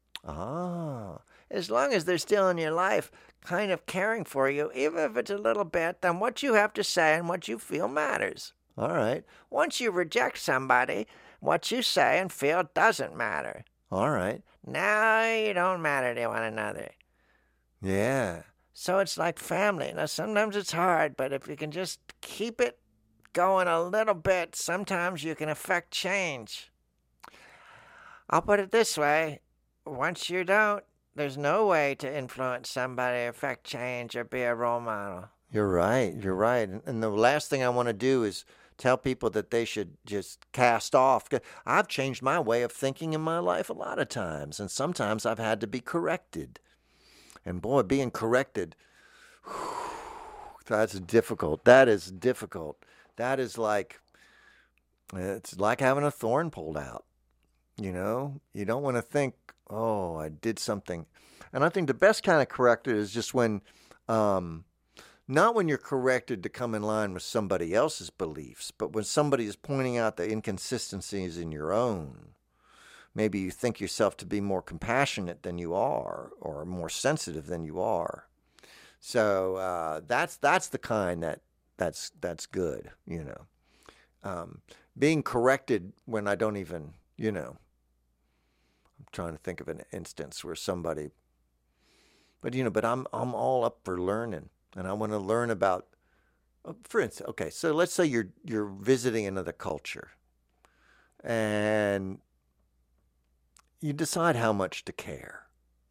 Speaker 2: Ah.
Speaker 3: As long as they're still in your life, kind of caring for you, even if it's a little bit, then what you have to say and what you feel matters.
Speaker 2: All right.
Speaker 3: Once you reject somebody, what you say and feel doesn't matter.
Speaker 2: All right.
Speaker 3: Now you don't matter to one another.
Speaker 2: Yeah.
Speaker 3: So it's like family. Now, sometimes it's hard, but if you can just keep it going a little bit, sometimes you can affect change. I'll put it this way. Once you don't, there's no way to influence somebody, affect change, or be a role model.
Speaker 2: You're right. You're right. And, and the last thing I want to do is tell people that they should just cast off. I've changed my way of thinking in my life a lot of times, and sometimes I've had to be corrected. And boy, being corrected, whew, that's difficult. That is difficult. That is like, it's like having a thorn pulled out. You know, you don't want to think, oh, I did something. And I think the best kind of corrected is just when, um, not when you're corrected to come in line with somebody else's beliefs, but when somebody is pointing out the inconsistencies in your own. Maybe you think yourself to be more compassionate than you are, or more sensitive than you are. So uh, that's that's the kind that that's that's good, you know. Um, being corrected when I don't even, you know. I'm trying to think of an instance where somebody, but you know, but I'm I'm all up for learning, and I want to learn about. For instance, okay, so let's say you're you're visiting another culture, and you decide how much to care.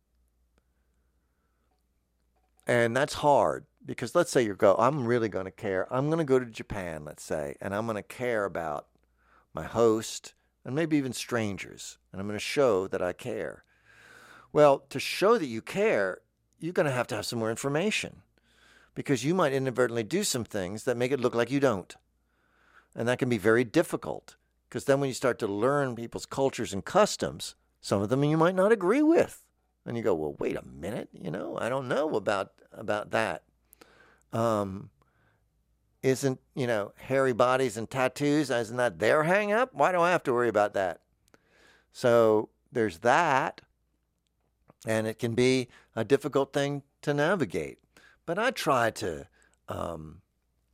Speaker 2: And that's hard because let's say you go, I'm really going to care. I'm going to go to Japan, let's say, and I'm going to care about my host and maybe even strangers. And I'm going to show that I care. Well, to show that you care, you're going to have to have some more information because you might inadvertently do some things that make it look like you don't. And that can be very difficult because then when you start to learn people's cultures and customs, some of them you might not agree with. And you go, well, wait a minute, you know, I don't know about about that. Um, isn't, you know, hairy bodies and tattoos, isn't that their hang up? Why do I have to worry about that? So there's that. And it can be a difficult thing to navigate. But I try to, um,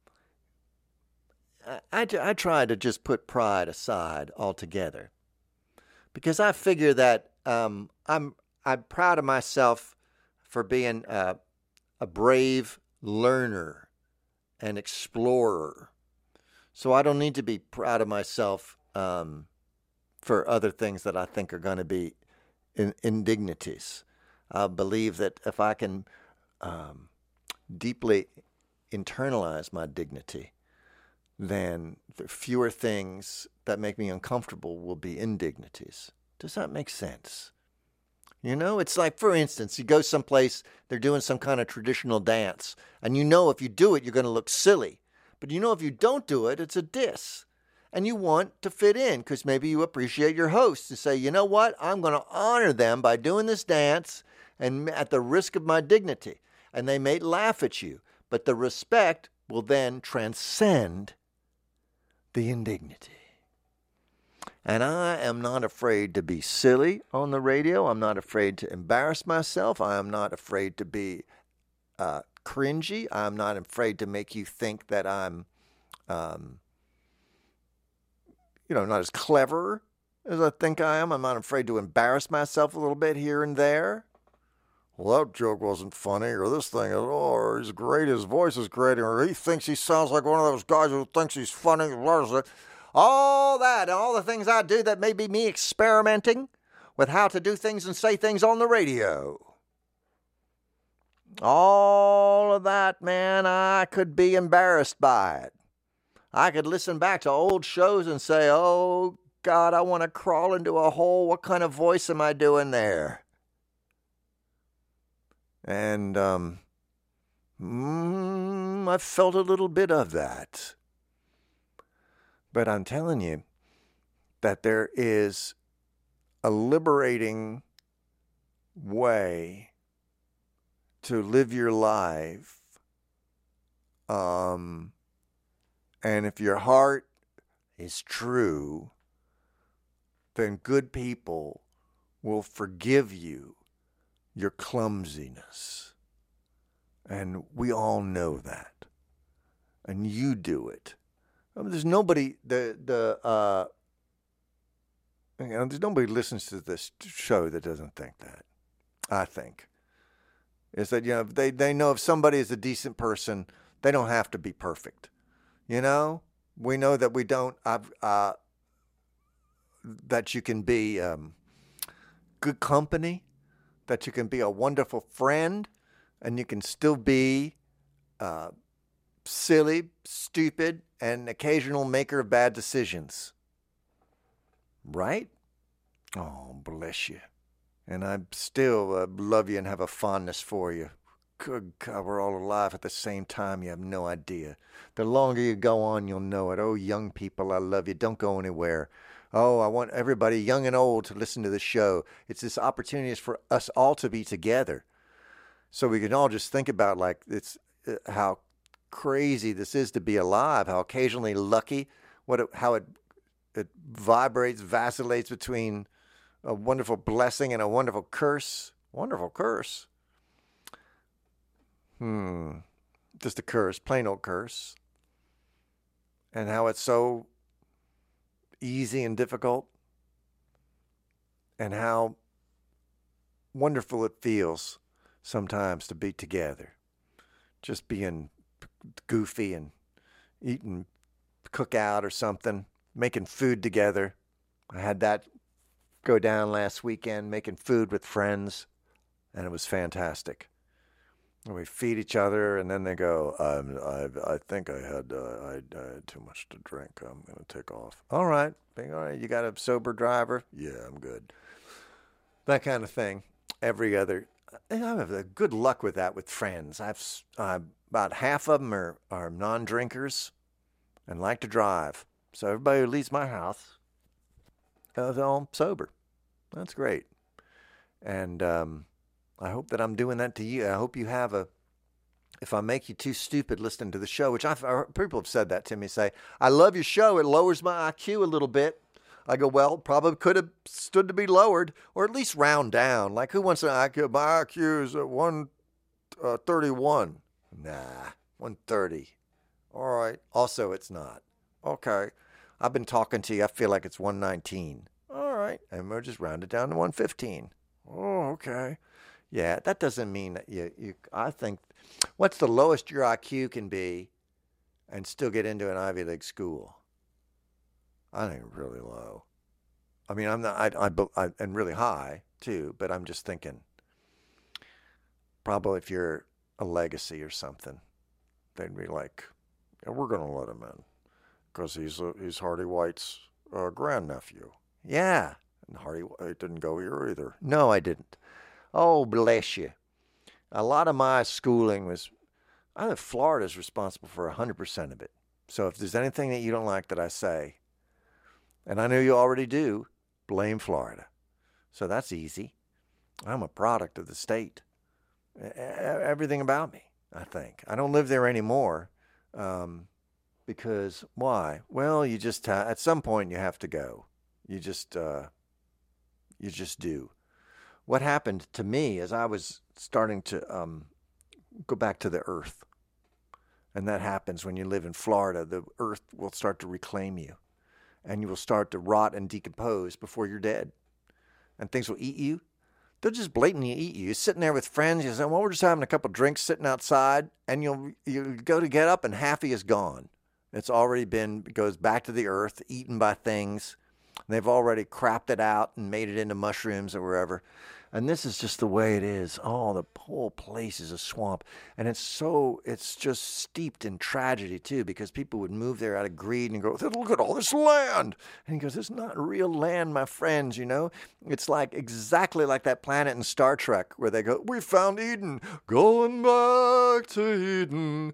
Speaker 2: I, I, I try to just put pride aside altogether. Because I figure that um, I'm I'm proud of myself for being uh, a brave learner and explorer. So I don't need to be proud of myself um, for other things that I think are going to be in, indignities. I believe that if I can um, deeply internalize my dignity, then the fewer things that make me uncomfortable will be indignities. Does that make sense? You know, it's like, for instance, you go someplace, they're doing some kind of traditional dance, and you know if you do it, you're going to look silly. But you know if you don't do it, it's a diss. And you want to fit in because maybe you appreciate your host to say, you know what, I'm going to honor them by doing this dance and at the risk of my dignity. And they may laugh at you, but the respect will then transcend the indignity. And I am not afraid to be silly on the radio. I'm not afraid to embarrass myself. I am not afraid to be uh, cringy. I'm not afraid to make you think that I'm, um, you know, not as clever as I think I am. I'm not afraid to embarrass myself a little bit here and there. Well, that joke wasn't funny, or this thing, or he's great, his voice is great, or he thinks he sounds like one of those guys who thinks he's funny. All that, and all the things I do that may be me experimenting with how to do things and say things on the radio. All of that, man, I could be embarrassed by it. I could listen back to old shows and say, oh, God, I want to crawl into a hole. What kind of voice am I doing there? And um, mm, I felt a little bit of that. But I'm telling you that there is a liberating way to live your life. Um, and if your heart is true, then good people will forgive you your clumsiness. And we all know that. And you do it. I mean, there's nobody, the, the, uh, you know, there's nobody listens to this show that doesn't think that, I think. Is that, you know, they, they know if somebody is a decent person, they don't have to be perfect. You know, we know that we don't, I've, uh, that you can be um, good company, that you can be a wonderful friend, and you can still be uh, silly, stupid, and occasional maker of bad decisions. Right? Oh, bless you. And I still uh, love you and have a fondness for you. Good God, we're all alive at the same time. You have no idea. The longer you go on, you'll know it. Oh, young people, I love you. Don't go anywhere. Oh, I want everybody, young and old, to listen to the show. It's this opportunity for us all to be together. So we can all just think about like it's uh, how crazy this is to be alive, how occasionally lucky, what it, how it it vibrates, vacillates between a wonderful blessing and a wonderful curse. Wonderful curse. Hmm. Just a curse, plain old curse. And how it's so easy and difficult, and how wonderful it feels sometimes to be together, just being goofy and eating cookout or something, making food together. I had that go down last weekend, making food with friends, and it was fantastic. And we feed each other, and then they go, um, I, I think I had, uh, I, I had too much to drink. I'm going to take off. All right. All right. You got a sober driver? Yeah, I'm good. That kind of thing. Every other. I have good luck with that with friends. I've uh, about half of them are, are non-drinkers and like to drive. So everybody who leaves my house is all sober. That's great. And, um, I hope that I'm doing that to you. I hope you have a, if I make you too stupid listening to the show, which I've, people have said that to me, say, I love your show. It lowers my I Q a little bit. I go, well, probably could have stood to be lowered, or at least round down. Like, who wants an I Q? My I Q is at one thirty-one. Nah, one thirty. All right. Also, it's not. Okay. I've been talking to you. I feel like it's one nineteen. All right. And we'll just round it down to one fifteen. Oh, okay. Yeah, that doesn't mean that you, you, I think, what's the lowest your I Q can be and still get into an Ivy League school? I think really low. I mean, I'm not, I, I, I, and really high too, but I'm just thinking, probably if you're a legacy or something, they'd be like, yeah, we're going to let him in because he's, a, he's Hardy White's uh, grandnephew. Yeah, and Hardy White didn't go here either. No, I didn't. Oh, bless you. A lot of my schooling was, I think Florida's responsible for one hundred percent of it. So if there's anything that you don't like that I say, and I know you already do, blame Florida. So that's easy. I'm a product of the state. Everything about me, I think. I don't live there anymore um, because, why? Well, you just, uh, at some point you have to go. You just, uh, you just do. What happened to me is I was starting to um, go back to the earth. And that happens when you live in Florida. The earth will start to reclaim you. And you will start to rot and decompose before you're dead. And things will eat you. They'll just blatantly eat you. You're sitting there with friends. You say, well, we're just having a couple of drinks sitting outside. And you'll you go to get up and half of you is gone. It's already been, it goes back to the earth, eaten by things. They've already crapped it out and made it into mushrooms or wherever. And this is just the way it is. Oh, the whole place is a swamp. And it's so, it's just steeped in tragedy, too, because people would move there out of greed and go, look at all this land. And he goes, it's not real land, my friends, you know. It's like exactly like that planet in Star Trek where they go, we found Eden, going back to Eden.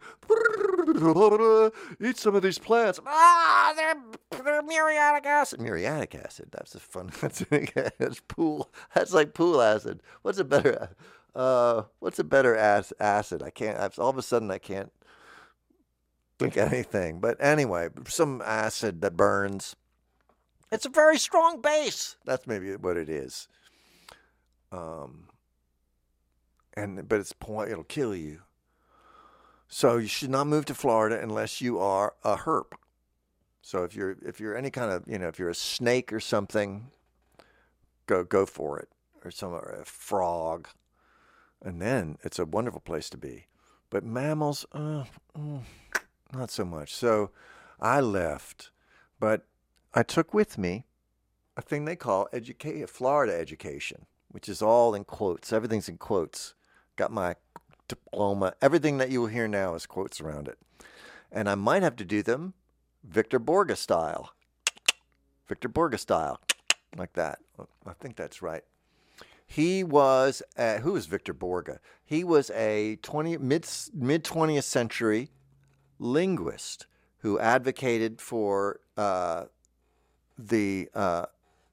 Speaker 2: Eat some of these plants.
Speaker 3: Ah, they're, they're muriatic acid.
Speaker 2: Muriatic acid. That's a fun. That's, that's pool. That's like pool acid. What's a better? Uh, what's a better ac- acid? I can't. I've, all of a sudden, I can't think of anything. But anyway, some acid that burns.
Speaker 3: It's a very strong base.
Speaker 2: That's maybe what it is. Um. And but it's point. It'll kill you. So you should not move to Florida unless you are a herp. So if you're if you're any kind of, you know, if you're a snake or something, go go for it. Or some or a frog. And then it's a wonderful place to be. But mammals, uh, mm, not so much. So I left, but I took with me a thing they call educa- Florida education, which is all in quotes. Everything's in quotes. Got my diploma. Everything that you will hear now is quotes around it. And I might have to do them Victor Borge style. Victor Borge style. Like that. I think that's right. He was, a, who is Victor Borge? He was a twenty, mid, mid-twentieth century linguist who advocated for uh, the, uh,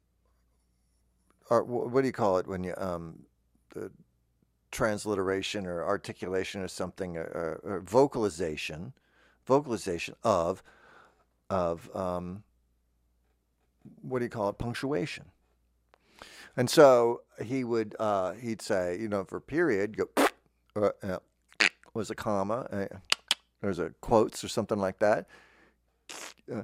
Speaker 2: or what do you call it when you, um, the transliteration or articulation or something, or, or vocalization, vocalization of, of, um, what do you call it, punctuation. And so he would, uh, he'd say, you know, for a period, go, uh, uh, was a comma, uh, there's a quotes or something like that. Uh,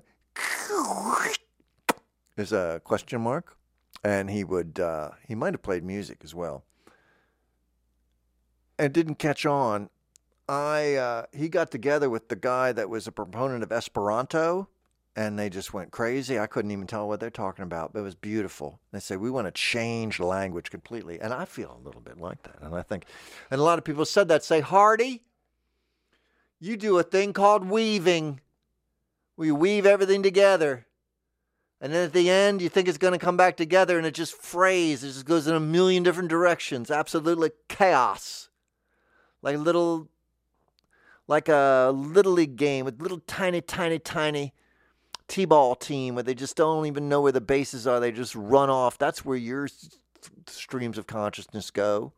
Speaker 2: there's a question mark, and he would, uh, he might have played music as well. And didn't catch on. I, uh, he got together with the guy that was a proponent of Esperanto. And they just went crazy. I couldn't even tell what they're talking about, but it was beautiful. They say, we want to change language completely. And I feel a little bit like that. And I think, and a lot of people said that, say, Hardy, you do a thing called weaving. We weave everything together. And then at the end, you think it's going to come back together, and it just frays. It just goes in a million different directions. Absolutely chaos. Like little, like a Little League game with little tiny, tiny, tiny T-ball team where they just don't even know where the bases are. They just run off. That's where your streams of consciousness go.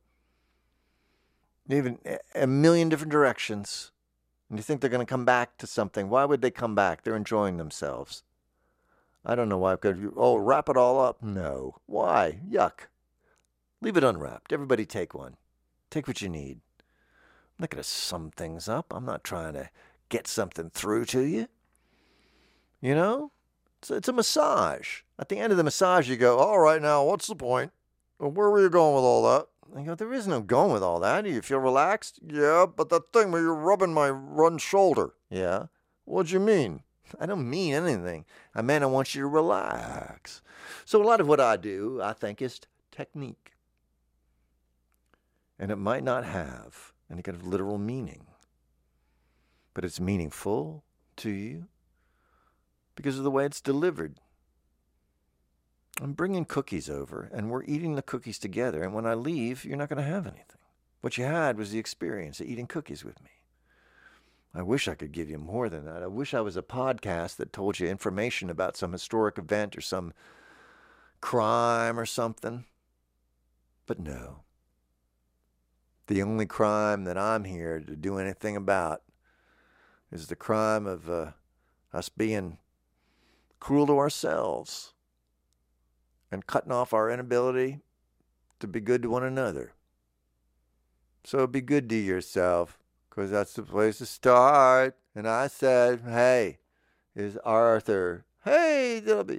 Speaker 2: Even a million different directions. And you think they're going to come back to something. Why would they come back? They're enjoying themselves. I don't know why. Oh, wrap it all up? No. Why? Yuck. Leave it unwrapped. Everybody take one. Take what you need. I'm not going to sum things up. I'm not trying to get something through to you. You know, it's, it's a massage. At the end of the massage, you go, all right, now, what's the point? Well, where were you going with all that? I go, there is no going with all that. Do you feel relaxed? Yeah, but that thing where you're rubbing my run shoulder. Yeah. What'd you mean? I don't mean anything. I meant I want you to relax. So a lot of what I do, I think, is technique. And it might not have any kind of literal meaning. But it's meaningful to you. Because of the way it's delivered. I'm bringing cookies over, and we're eating the cookies together, and when I leave, you're not going to have anything. What you had was the experience of eating cookies with me. I wish I could give you more than that. I wish I was a podcast that told you information about some historic event or some crime or something. But no. The only crime that I'm here to do anything about is the crime of uh, us being cruel to ourselves and cutting off our inability to be good to one another. So be good to yourself, because that's the place to start. And I said, hey, is Arthur. Hey, that'll be.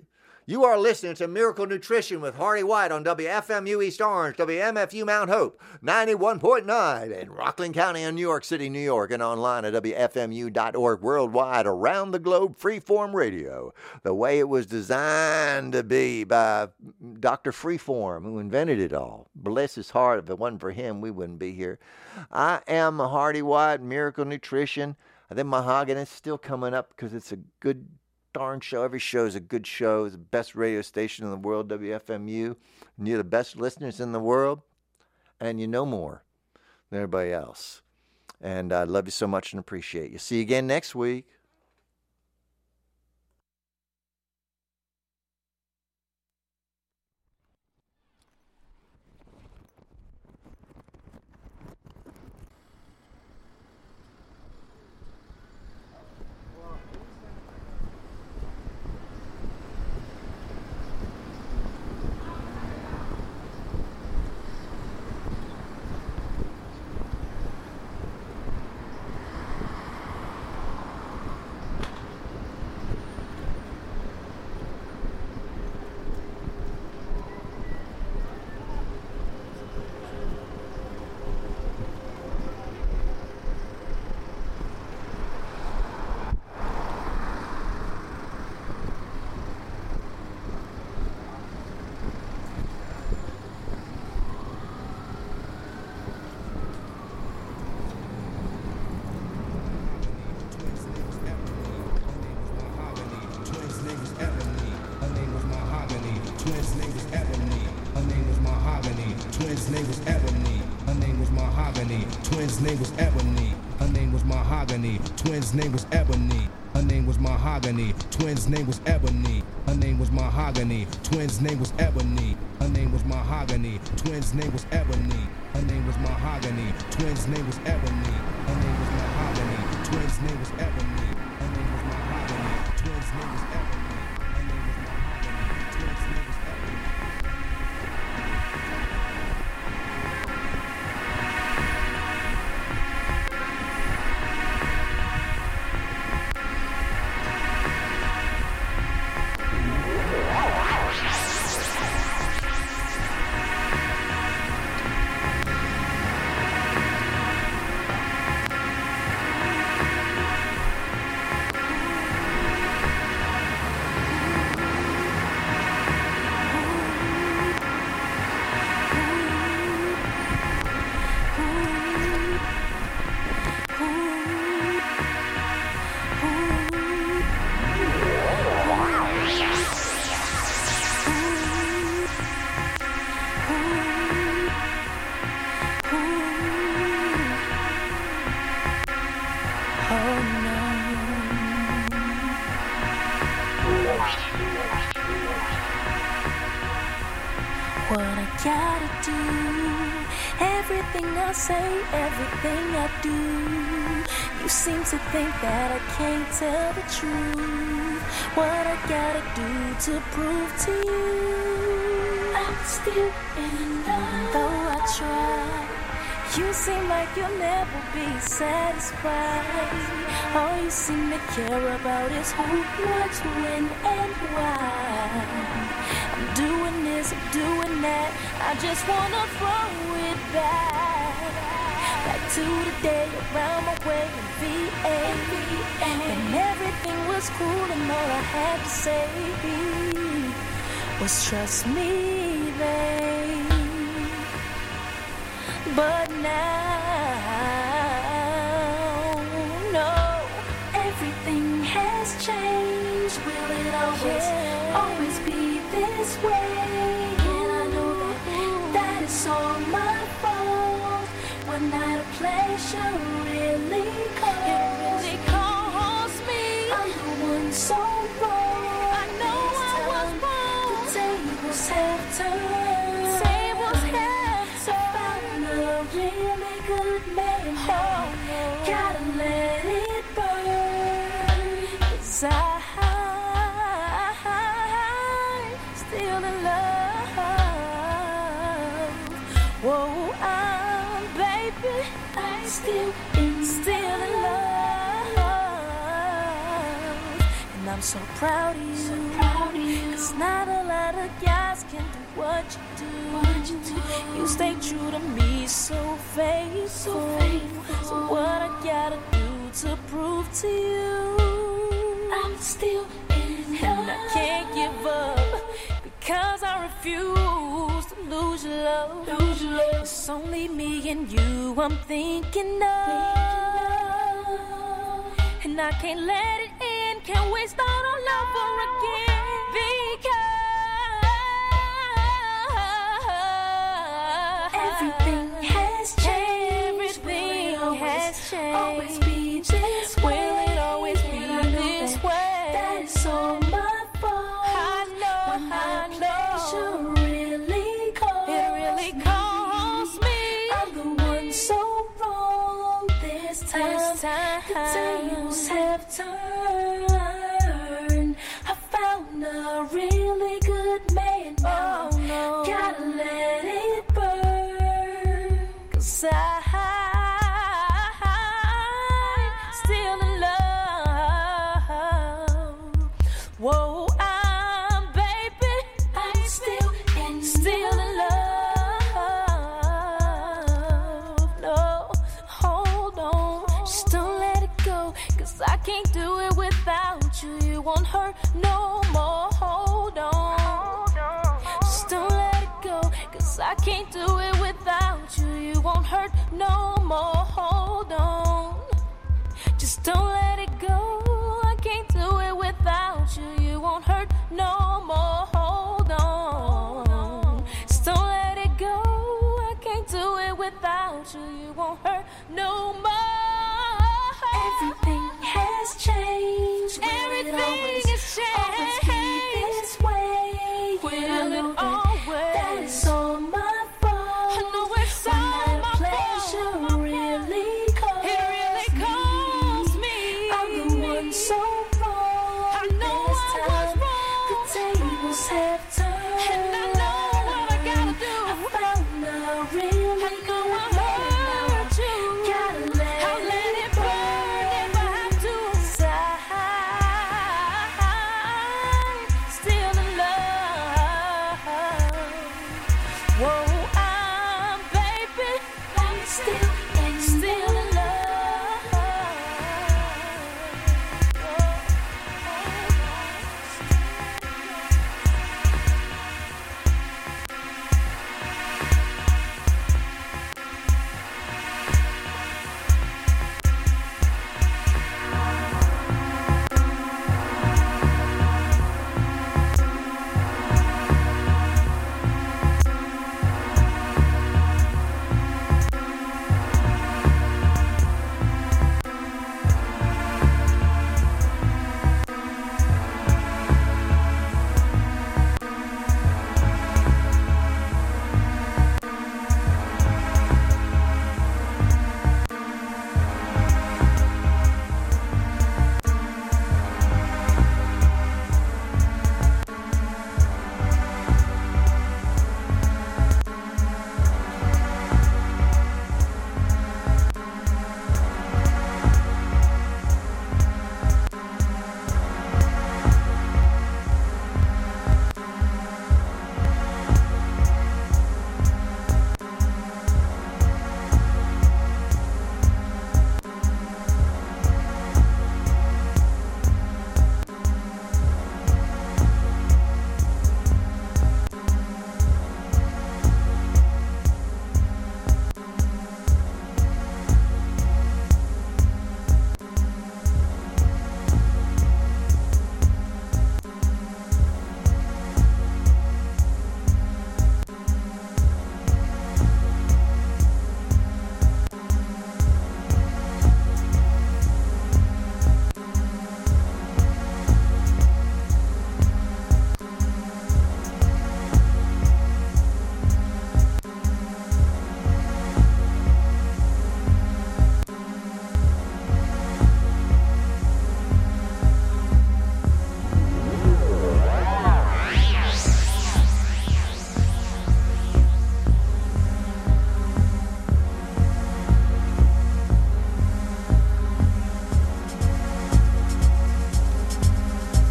Speaker 2: You are listening to Miracle Nutrition with Hardy White on W F M U East Orange, W M F U Mount Hope, ninety-one point nine in Rockland County and New York City, New York, and online at W F M U dot org, worldwide, around the globe, freeform radio, the way it was designed to be by Doctor Freeform, who invented it all. Bless his heart. If it wasn't for him, we wouldn't be here. I am Hardy White, Miracle Nutrition. I think Mahogany is still coming up because it's a good darn show. Every show is a good show. It's the best radio station in the world, W F M U. And you're the best listeners in the world, and you know more than everybody else. And I love you so much and appreciate you. See you again next week.
Speaker 4: Twins' name was Ebony. Her name was Mahogany. Twins' name was Ebony. Her name was Mahogany. Twins' name was Ebony. Her name was Mahogany. Twins' name was Ebony. Her name was Mahogany. Twins' name was Ebony. Her name was Mahogany. Twins' name was Ebony. Her name was Mahogany. Twins' name was Ebony. Her name was Mahogany. Twins' name was Ebony. Her name was Mahogany. Twins' name was Ebony.
Speaker 5: I say everything I do. You seem to think that I can't tell the truth. What I gotta do to prove to you I'm still in love. Though I try, you seem like you'll never be satisfied. All you seem to care about is who, what, when, and why. I'm doing this, I'm doing that. I just wanna throw it back. Back to the day around my way in V A, when everything was cool and all I had to say was trust me, babe. But now, no, everything has changed. Will it always, yeah. always be this way? And I know that that is all my fault. One night a pleasure really calls, it really calls me. I'm the one so wrong. I know I was wrong. The tables have turned. The tables have turned. I found a really good man. Oh, no. Gotta let it burn. 'Cause I still in love. Whoa, I'm baby. I'm still in, still in love. And I'm I'm so proud of you. So proud of you. 'Cause not a lot of guys can do what you do. What you do. You stay true to me, so faithful. So, faithful. So what I gotta do to prove to you I'm still in love. And I can't give up because I refuse to lose your love. Lose your love. It's only me and you I'm thinking of. And I can't let it end. Can't we start all over again? Because everything has changed. Everything has changed. Always be this way. Will it always be this way? That is all my fault. I know, when my I pleasure know. Really calls. It really calls me. I'm the one so wrong this time. This time. The tables have turned. I found a really good man now. Oh, no. Gotta let it burn. 'Cause I still in love. Whoa, I'm baby. I'm still in still in love. No, hold on, just don't let it go. 'Cause I can't do it without you. You won't hurt no more. Hold on, just don't let it go. 'Cause I can't do it without you. You won't hurt no more. Hold on. Just don't let it go. I can't do it without you. You won't hurt no more. Hold on. Just don't let it go. I can't do it without you. You won't hurt no more. Everything has changed. Everything has changed. Always be this way. Will it always? That is all my fault. I know it's all my pleasure fault. Really calls. It really calls me. I'm the one so wrong. I know this I time. Was wrong. The tables have turned. And I know what I gotta do. I found a really I know I hurt you. Gotta let I'll let it burn if I have to. 'Cause I'm still in love. Whoa, I'm baby. I'm still